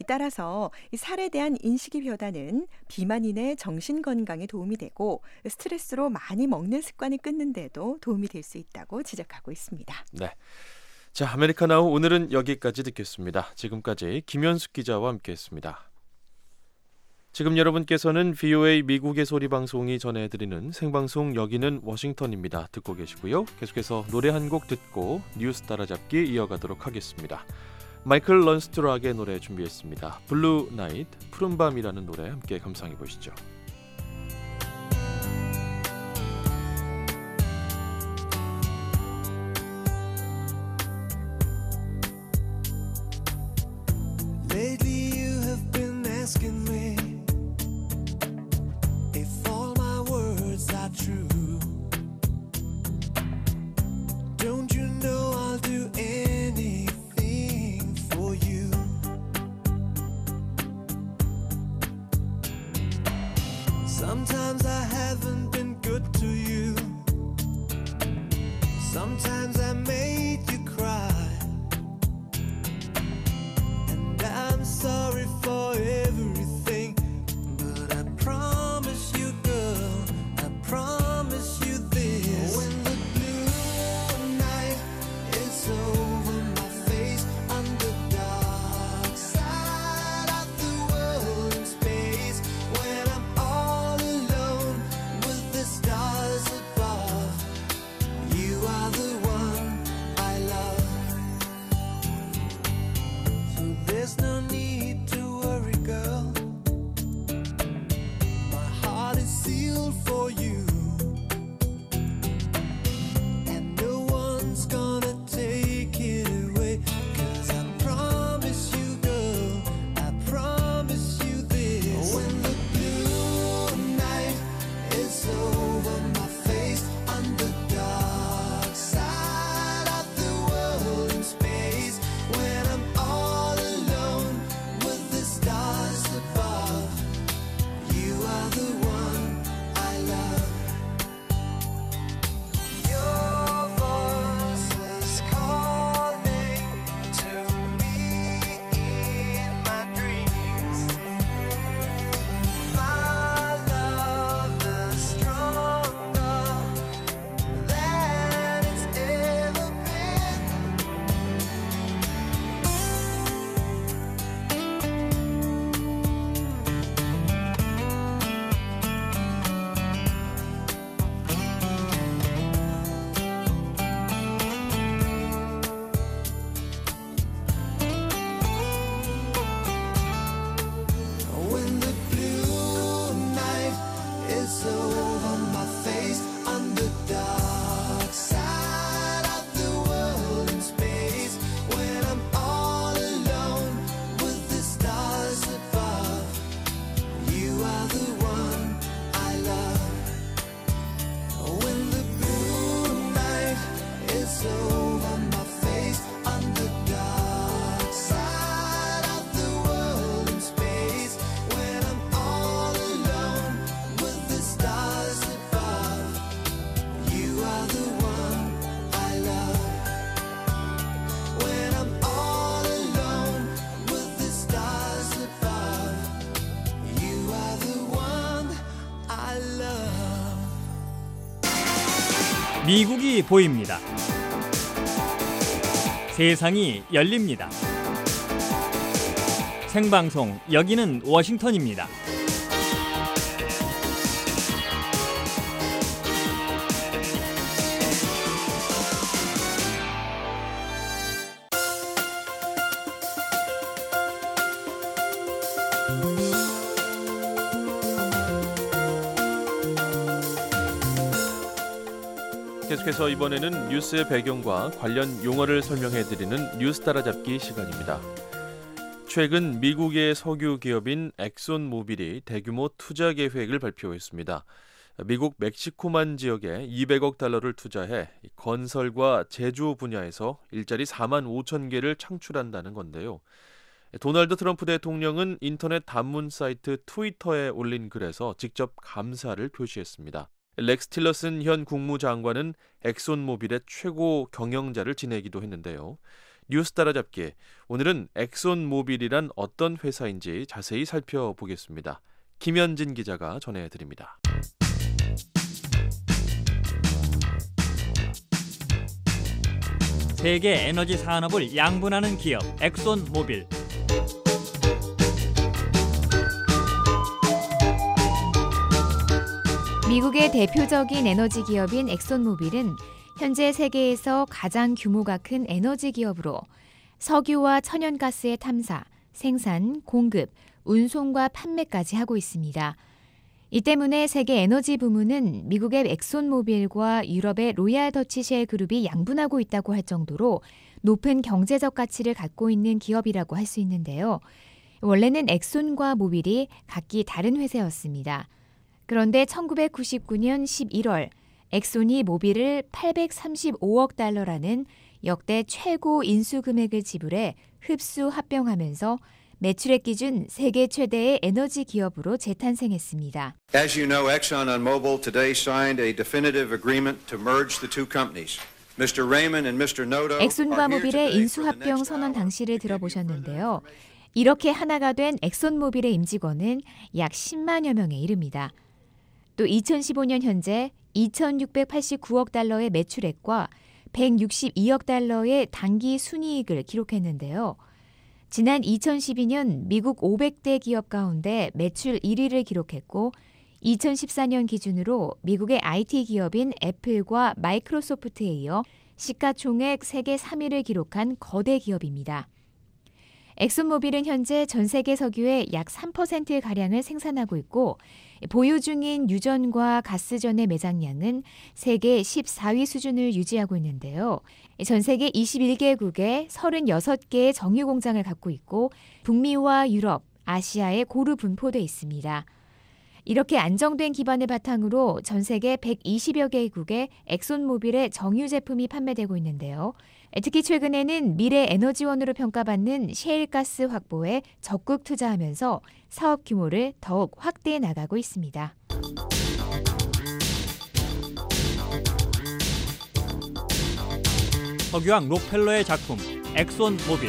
따라서 이 살에 대한 인식이 변화는 비만인의 정신 건강에 도움이 되고 스트레스로 많이 먹는 습관을 끊는 데도 도움이 될 수 있다고 지적하고 있습니다. 네. 자, 아메리카나우 오늘은 여기까지 듣겠습니다. 지금까지 김현숙 기자와 함께했습니다. 지금 여러분께서는 VOA 미국의 소리 방송이 전해드리는 생방송 여기는 워싱턴입니다. 듣고 계시고요. 계속해서 노래 한 곡 듣고 뉴스 따라잡기 이어가도록 하겠습니다. 마이클 런스트락의 노래 준비했습니다. 블루 나이트, 푸른 밤이라는 노래 함께 감상해 보시죠. Lately you have been asking me if all my words are true. Don't you know I'll do anything for you? Sometimes I haven't been good to you. Sometimes I made you cry. I'm sorry for everything, but I promise you, girl, I promise you this. When the blue night is over my face, on the dark side of the world in space, when I'm all alone with the stars above, you are the one 미국이 보입니다. 세상이 열립니다. 생방송 여기는 워싱턴입니다. 계속해서 이번에는 뉴스의 배경과 관련 용어를 설명해드리는 뉴스 따라잡기 시간입니다. 최근 미국의 석유 기업인 엑손모빌이 대규모 투자 계획을 발표했습니다. 미국 멕시코만 지역에 200억 달러를 투자해 건설과 제조 분야에서 일자리 4만 5천 개를 창출한다는 건데요. 도널드 트럼프 대통령은 인터넷 단문 사이트 트위터에 올린 글에서 직접 감사를 표시했습니다. 렉스 틸러슨 현 국무장관은 엑손모빌의 최고 경영자를 지내기도 했는데요. 뉴스 따라잡기, 오늘은 엑손모빌이란 어떤 회사인지 자세히 살펴보겠습니다. 김현진 기자가 전해드립니다. 세계 에너지 산업을 양분하는 기업 엑손모빌. 미국의 대표적인 에너지 기업인 엑손모빌은 현재 세계에서 가장 규모가 큰 에너지 기업으로 석유와 천연가스의 탐사, 생산, 공급, 운송과 판매까지 하고 있습니다. 이 때문에 세계 에너지 부문은 미국의 엑손모빌과 유럽의 로얄 더치 쉘 그룹이 양분하고 있다고 할 정도로 높은 경제적 가치를 갖고 있는 기업이라고 할 수 있는데요. 원래는 엑손과 모빌이 각기 다른 회사였습니다. 그런데 1999년 11월 엑손이 모빌을 835억 달러라는 역대 최고 인수 금액을 지불해 흡수 합병하면서 매출액 기준 세계 최대의 에너지 기업으로 재탄생했습니다. As you know, ExxonMobil today signed a definitive agreement to merge the two companies. Mr. Raymond and Mr. Noto. 엑손과 모빌의 인수 합병 선언 당시를 들어보셨는데요. 이렇게 하나가 된 엑손모빌의 임직원은 약 10만여 명에 이릅니다. 또 2015년 현재 2,689억 달러의 매출액과 162억 달러의 단기 순이익을 기록했는데요. 지난 2012년 미국 500대 기업 가운데 매출 1위를 기록했고 2014년 기준으로 미국의 IT 기업인 애플과 마이크로소프트에 이어 시가총액 세계 3위를 기록한 거대 기업입니다. 엑손모빌은 현재 전 세계 석유의 약 3%가량을 생산하고 있고 보유 중인 유전과 가스전의 매장량은 세계 14위 수준을 유지하고 있는데요. 전 세계 21개국에 36개의 정유 공장을 갖고 있고 북미와 유럽, 아시아에 고루 분포돼 있습니다. 이렇게 안정된 기반을 바탕으로 전 세계 120여 개국에 엑손모빌의 정유 제품이 판매되고 있는데요. 특히 최근에는 미래 에너지원으로 평가받는 셰일가스 확보에 적극 투자하면서 사업 규모를 더욱 확대해 나가고 있습니다. 석유왕 록펠러의 작품 엑손모빌.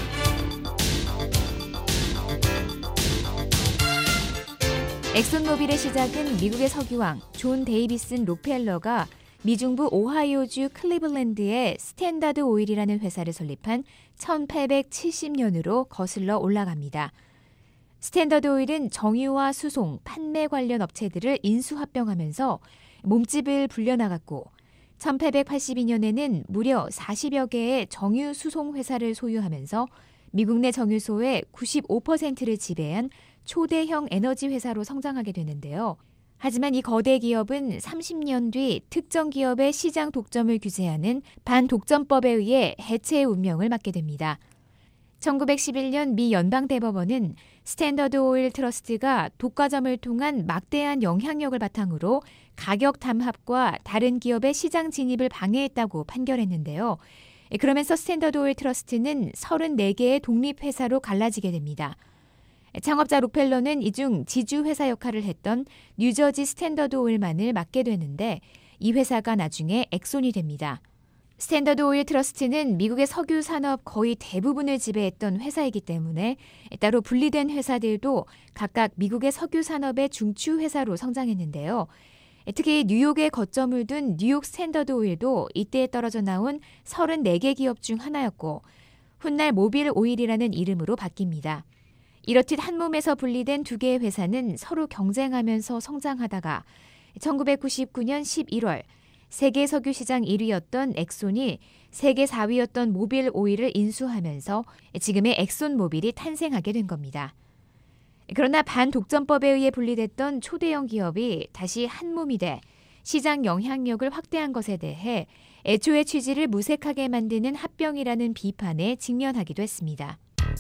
엑손모빌의 시작은 미국의 석유왕 존 데이비슨 록펠러가 미중부 오하이오주 클리블랜드의 스탠다드 오일이라는 회사를 설립한 1870년으로 거슬러 올라갑니다. 스탠다드 오일은 정유와 수송, 판매 관련 업체들을 인수합병하면서 몸집을 불려나갔고 1882년에는 무려 40여 개의 정유 수송 회사를 소유하면서 미국 내 정유소의 95%를 지배한 초대형 에너지 회사로 성장하게 되는데요. 하지만 이 거대 기업은 30년 뒤 특정 기업의 시장 독점을 규제하는 반독점법에 의해 해체의 운명을 맞게 됩니다. 1911년 미 연방대법원은 스탠더드 오일 트러스트가 독과점을 통한 막대한 영향력을 바탕으로 가격 담합과 다른 기업의 시장 진입을 방해했다고 판결했는데요. 그러면서 스탠더드 오일 트러스트는 34개의 독립회사로 갈라지게 됩니다. 창업자 록펠러는 이 중 지주회사 역할을 했던 뉴저지 스탠더드 오일만을 맡게 되는데 이 회사가 나중에 엑손이 됩니다. 스탠더드 오일 트러스트는 미국의 석유 산업 거의 대부분을 지배했던 회사이기 때문에 따로 분리된 회사들도 각각 미국의 석유 산업의 중추 회사로 성장했는데요. 특히 뉴욕에 거점을 둔 뉴욕 스탠더드 오일도 이때에 떨어져 나온 34개 기업 중 하나였고 훗날 모빌 오일이라는 이름으로 바뀝니다. 이렇듯 한 몸에서 분리된 두 개의 회사는 서로 경쟁하면서 성장하다가 1999년 11월 세계 석유 시장 1위였던 엑손이 세계 4위였던 모빌 오일을 인수하면서 지금의 엑손 모빌이 탄생하게 된 겁니다. 그러나 반독점법에 의해 분리됐던 초대형 기업이 다시 한 몸이 돼 시장 영향력을 확대한 것에 대해 애초의 취지를 무색하게 만드는 합병이라는 비판에 직면하기도 했습니다.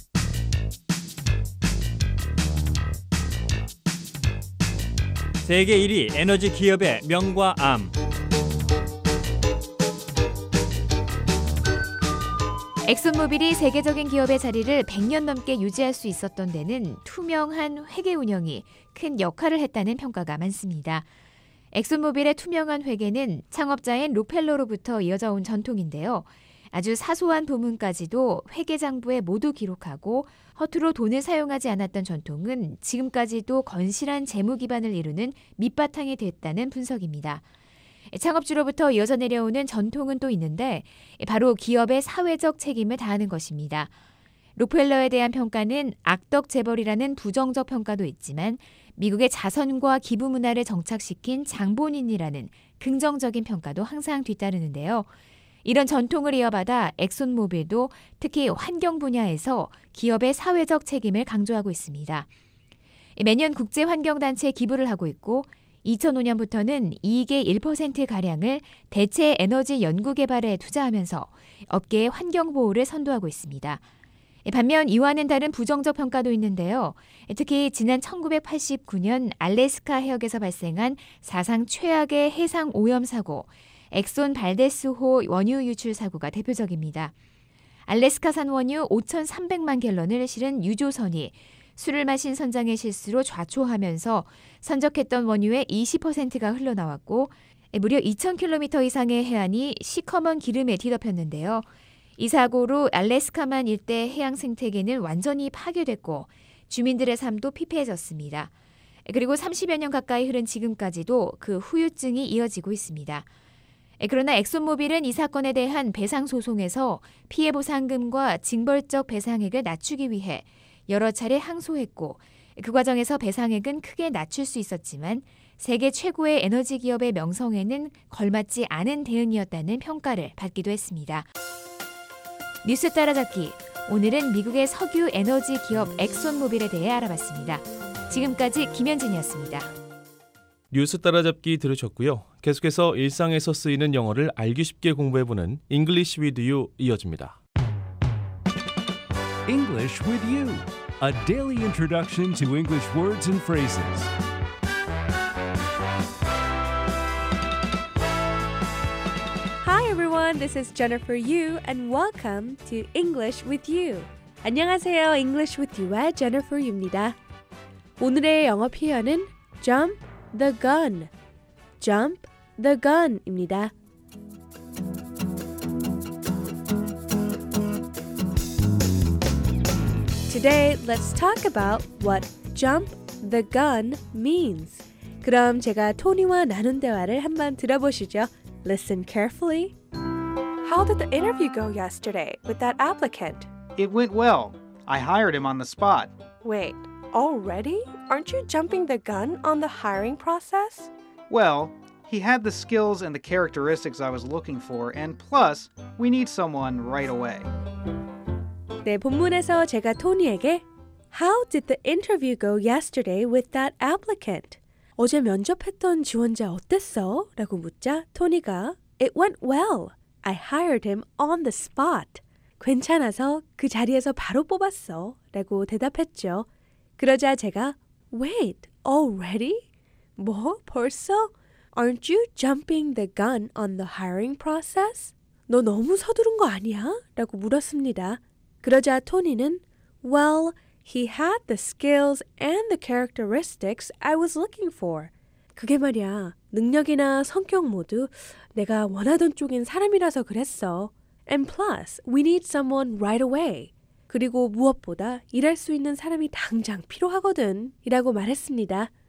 세계 1위 에너지 기업의 명과 암. 엑손모빌이 세계적인 기업의 자리를 100년 넘게 유지할 수 있었던 데는 투명한 회계 운영이 큰 역할을 했다는 평가가 많습니다. 엑손모빌의 투명한 회계는 창업자인 록펠러로부터 이어져 온 전통인데요. 아주 사소한 부문까지도 회계장부에 모두 기록하고 허투루 돈을 사용하지 않았던 전통은 지금까지도 건실한 재무 기반을 이루는 밑바탕이 됐다는 분석입니다. 창업주로부터 이어져 내려오는 전통은 또 있는데 바로 기업의 사회적 책임을 다하는 것입니다. 록펠러에 대한 평가는 악덕 재벌이라는 부정적 평가도 있지만 미국의 자선과 기부 문화를 정착시킨 장본인이라는 긍정적인 평가도 항상 뒤따르는데요. 이런 전통을 이어받아 엑손모빌도 특히 환경 분야에서 기업의 사회적 책임을 강조하고 있습니다. 매년 국제환경단체에 기부를 하고 있고 2005년부터는 이익의 1%가량을 대체 에너지 연구 개발에 투자하면서 업계의 환경 보호를 선도하고 있습니다. 반면 이와는 다른 부정적 평가도 있는데요. 특히 지난 1989년 알래스카 해역에서 발생한 사상 최악의 해상 오염 사고, 엑손 발데스호 원유 유출 사고가 대표적입니다. 알래스카산 원유 5,300만 갤런을 실은 유조선이 술을 마신 선장의 실수로 좌초하면서 선적했던 원유의 20%가 흘러나왔고 무려 2,000km 이상의 해안이 시커먼 기름에 뒤덮였는데요. 이 사고로 알래스카만 일대 해양 생태계는 완전히 파괴됐고 주민들의 삶도 피폐해졌습니다. 그리고 30여 년 가까이 흐른 지금까지도 그 후유증이 이어지고 있습니다. 그러나 엑손모빌은 이 사건에 대한 배상 소송에서 피해 보상금과 징벌적 배상액을 낮추기 위해 여러 차례 항소했고 그 과정에서 배상액은 크게 낮출 수 있었지만 세계 최고의 에너지 기업의 명성에는 걸맞지 않은 대응이었다는 평가를 받기도 했습니다. 뉴스 따라잡기. 오늘은 미국의 석유 에너지 기업 엑손모빌에 대해 알아봤습니다. 지금까지 김현진이었습니다. 뉴스 따라잡기 들으셨고요. 계속해서 일상에서 쓰이는 영어를 알기 쉽게 공부해보는 English with You 이어집니다. English with You, a daily introduction to English words and phrases. Hi everyone, this is Jennifer Yu and welcome to English with You. 안녕하세요, English with You의 Jennifer Yu입니다. 오늘의 영어 표현은 jump the gun, jump the gun입니다. Today, let's talk about what jump the gun means. 그럼 제가 토니와 나눈 대화를 한번 들어보시죠. Listen carefully. How did the interview go yesterday with that applicant? It went well. I hired him on the spot. Wait, already? Aren't you jumping the gun on the hiring process? Well, he had the skills and the characteristics I was looking for, and plus, we need someone right away. 네, 본문에서 제가 토니에게 How did the interview go yesterday with that applicant? 어제 면접했던 지원자 어땠어? 라고 묻자 토니가 It went well. I hired him on the spot. 괜찮아서 그 자리에서 바로 뽑았어. 라고 대답했죠. 그러자 제가 Wait, already? 뭐? 벌써? Aren't you jumping the gun on the hiring process? 너 너무 서두른 거 아니야? 라고 물었습니다. 그러자 토니는 Well, he had the skills and the characteristics I was looking for. 그게 말이야, 능력이나 성격 모두 내가 원하던 쪽인 사람이라서 그랬어. And plus, we need someone right away. 그리고 무엇보다 일할 수 있는 사람이 당장 필요하거든. 이라고 말했습니다.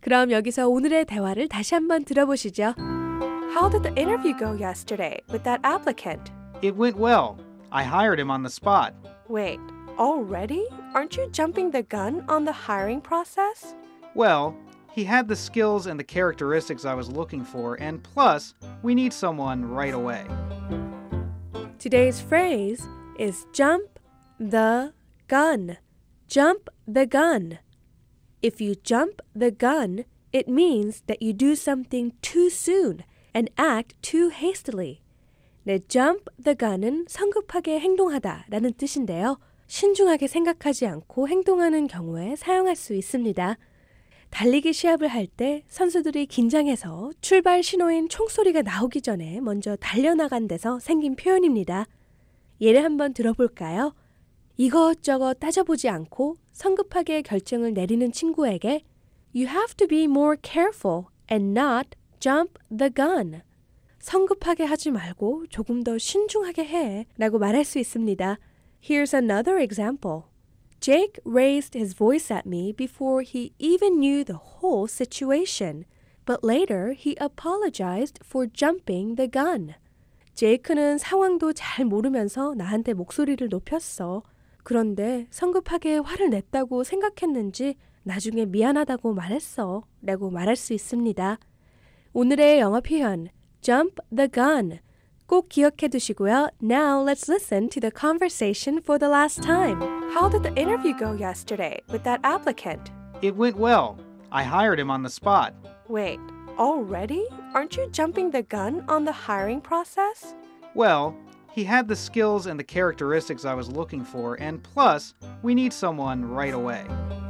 그럼 여기서 오늘의 대화를 다시 한번 들어보시죠. How did the interview go yesterday with that applicant? It went well. I hired him on the spot. Wait, already? Aren't you jumping the gun on the hiring process? Well, he had the skills and the characteristics I was looking for, and plus, we need someone right away. Today's phrase is jump the gun. Jump the gun. If you jump the gun, it means that you do something too soon and act too hastily. 네, jump the gun은 성급하게 행동하다 라는 뜻인데요. 신중하게 생각하지 않고 행동하는 경우에 사용할 수 있습니다. 달리기 시합을 할 때 선수들이 긴장해서 출발 신호인 총소리가 나오기 전에 먼저 달려나간 데서 생긴 표현입니다. 예를 한번 들어볼까요? 이것저것 따져보지 않고 성급하게 결정을 내리는 친구에게 You have to be more careful and not jump the gun. 성급하게 하지 말고 조금 더 신중하게 해 라고 말할 수 있습니다. Here's another example. Jake raised his voice at me before he even knew the whole situation, but later he apologized for jumping the gun. 제이크는 상황도 잘 모르면서 나한테 목소리를 높였어. 그런데 성급하게 화를 냈다고 생각했는지 나중에 미안하다고 말했어 라고 말할 수 있습니다. 오늘의 영어 표현 jump the gun 꼭 기억해 두시고요. Now let's listen to the conversation for the last time. How did the interview go yesterday with that applicant? It went well. I hired him on the spot. Wait, already? Aren't you jumping the gun on the hiring process? Well, he had the skills and the characteristics I was looking for, and plus, we need someone right away.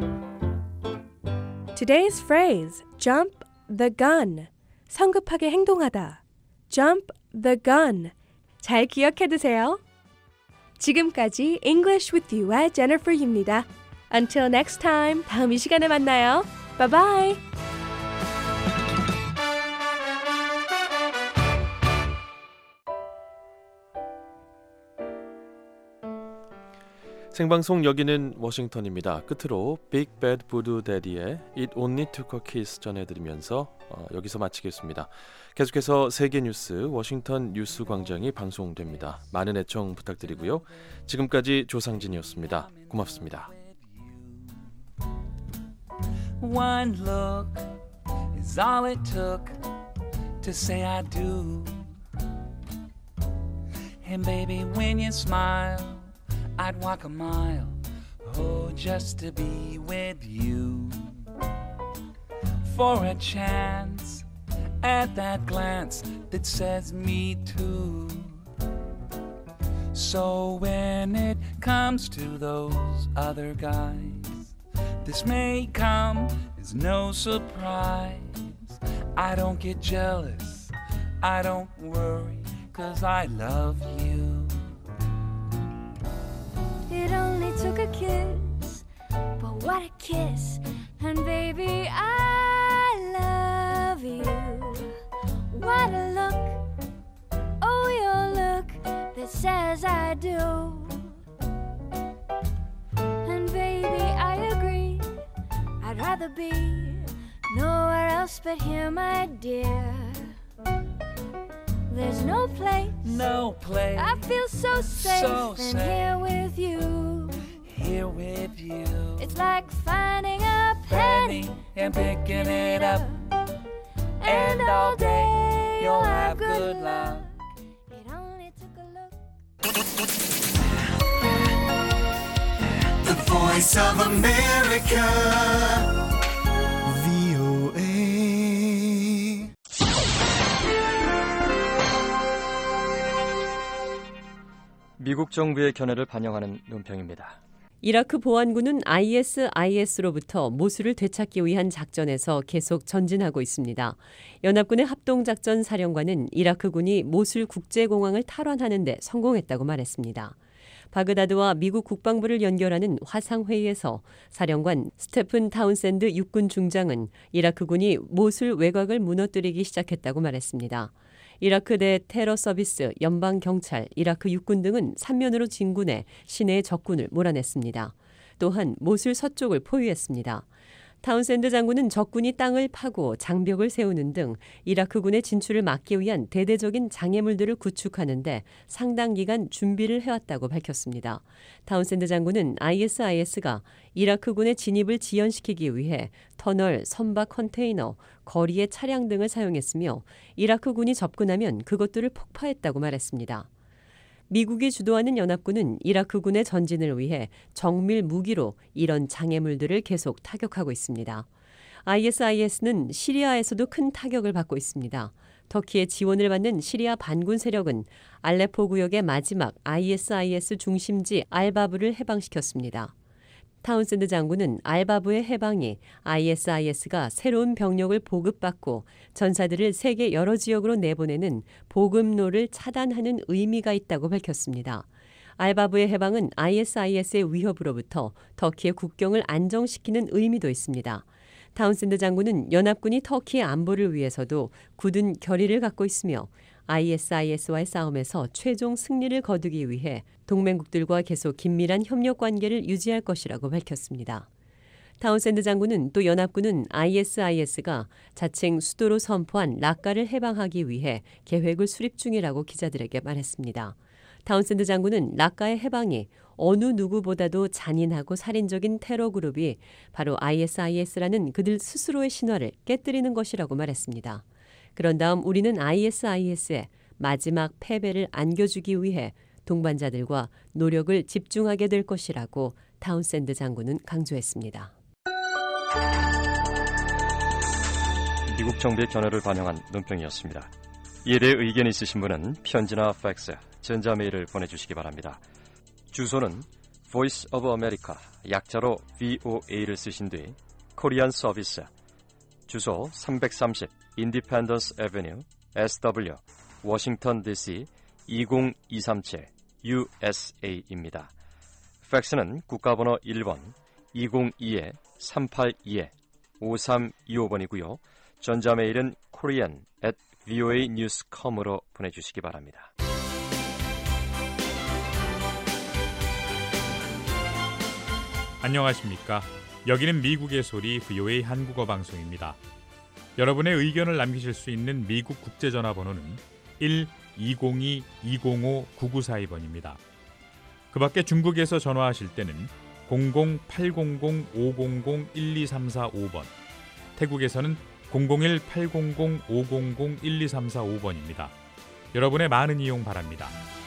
Today's phrase, jump the gun. 성급하게 행동하다. Jump the gun. 잘 기억해 두세요. 지금까지 English with You의 Jennifer Yu입니다. Until next time, 다음 이 시간에 만나요. Bye bye. 생방송 여기는 워싱턴입니다. 끝으로 Big Bad Voodoo Daddy의 It Only Took a Kiss 전해드리면서 여기서 마치겠습니다. 계속해서 세계 뉴스 워싱턴 뉴스 광장이 방송됩니다. 많은 애청 부탁드리고요. 지금까지 조상진이었습니다. 고맙습니다. One look is all it took to say I do. And baby, when you smile, I'd walk a mile, oh, just to be with you. For a chance at that glance that says me too. So when it comes to those other guys, this may come as no surprise. I don't get jealous, I don't worry, 'cause I love you. It only took a kiss, but what a kiss. And baby, I love you. What a look, oh your look that says I do. And baby, I agree, I'd rather be nowhere else but here, my dear. There's no place I feel so safe than here with you. Here with you. It's like finding a penny and picking it up. and all day you'll have good luck. It only took a look. The Voice of America. VOA. 미국 정부의 견해를 반영하는 논평입니다. 이라크 보안군은 ISIS로부터 모술을 되찾기 위한 작전에서 계속 전진하고 있습니다. 연합군의 합동작전 사령관은 이라크군이 모술 국제공항을 탈환하는 데 성공했다고 말했습니다. 바그다드와 미국 국방부를 연결하는 화상회의에서 사령관 스테픈 타운샌드 육군 중장은 이라크군이 모술 외곽을 무너뜨리기 시작했다고 말했습니다. 이라크 내 테러 서비스, 연방경찰, 이라크 육군 등은 삼면으로 진군해 시내의 적군을 몰아냈습니다. 또한 모술 서쪽을 포위했습니다. 타운샌드 장군은 적군이 땅을 파고 장벽을 세우는 등 이라크군의 진출을 막기 위한 대대적인 장애물들을 구축하는 데 상당 기간 준비를 해왔다고 밝혔습니다. 타운샌드 장군은 ISIS가 이라크군의 진입을 지연시키기 위해 터널, 선박 컨테이너, 거리의 차량 등을 사용했으며 이라크군이 접근하면 그것들을 폭파했다고 말했습니다. 미국이 주도하는 연합군은 이라크군의 전진을 위해 정밀 무기로 이런 장애물들을 계속 타격하고 있습니다. ISIS는 시리아에서도 큰 타격을 받고 있습니다. 터키의 지원을 받는 시리아 반군 세력은 알레포 구역의 마지막 ISIS 중심지 알바브를 해방시켰습니다. 타운샌드 장군은 알바브의 해방이 ISIS가 새로운 병력을 보급받고 전사들을 세계 여러 지역으로 내보내는 보급로를 차단하는 의미가 있다고 밝혔습니다. 알바브의 해방은 ISIS의 위협으로부터 터키의 국경을 안정시키는 의미도 있습니다. 타운샌드 장군은 연합군이 터키의 안보를 위해서도 굳은 결의를 갖고 있으며 ISIS와의 싸움에서 최종 승리를 거두기 위해 동맹국들과 계속 긴밀한 협력 관계를 유지할 것이라고 밝혔습니다. 타운샌드 장군은 또 연합군은 ISIS가 자칭 수도로 선포한 라카를 해방하기 위해 계획을 수립 중이라고 기자들에게 말했습니다. 타운샌드 장군은 라카의 해방이 어느 누구보다도 잔인하고 살인적인 테러 그룹이 바로 ISIS라는 그들 스스로의 신화를 깨뜨리는 것이라고 말했습니다. 그런 다음 우리는 ISIS의 마지막 패배를 안겨주기 위해 동반자들과 노력을 집중하게 될 것이라고 타운샌드 장군은 강조했습니다. 미국 정부의 견해를 반영한 논평이었습니다. 이에 대해 의견이 있으신 분은 편지나 팩스, 전자메일을 보내주시기 바랍니다. 주소는 Voice of America, 약자로 VOA를 쓰신 뒤 코리안 서비스, 주소 330 Independence Avenue, SW, 워싱턴 DC 20237 USA입니다. 팩스는 국가번호 1번 202-382-5325번이고요. 전자메일은 korean@voanews.com으로 보내주시기 바랍니다. 안녕하십니까? 여기는 미국의 소리 VOA 한국어 방송입니다. 여러분의 의견을 남기실 수 있는 미국 국제전화번호는 1-202-205-9942번입니다. 그 밖에 중국에서 전화하실 때는 00-800-500-1234-5번, 태국에서는 001-800-500-1234-5번입니다. 여러분의 많은 이용 바랍니다.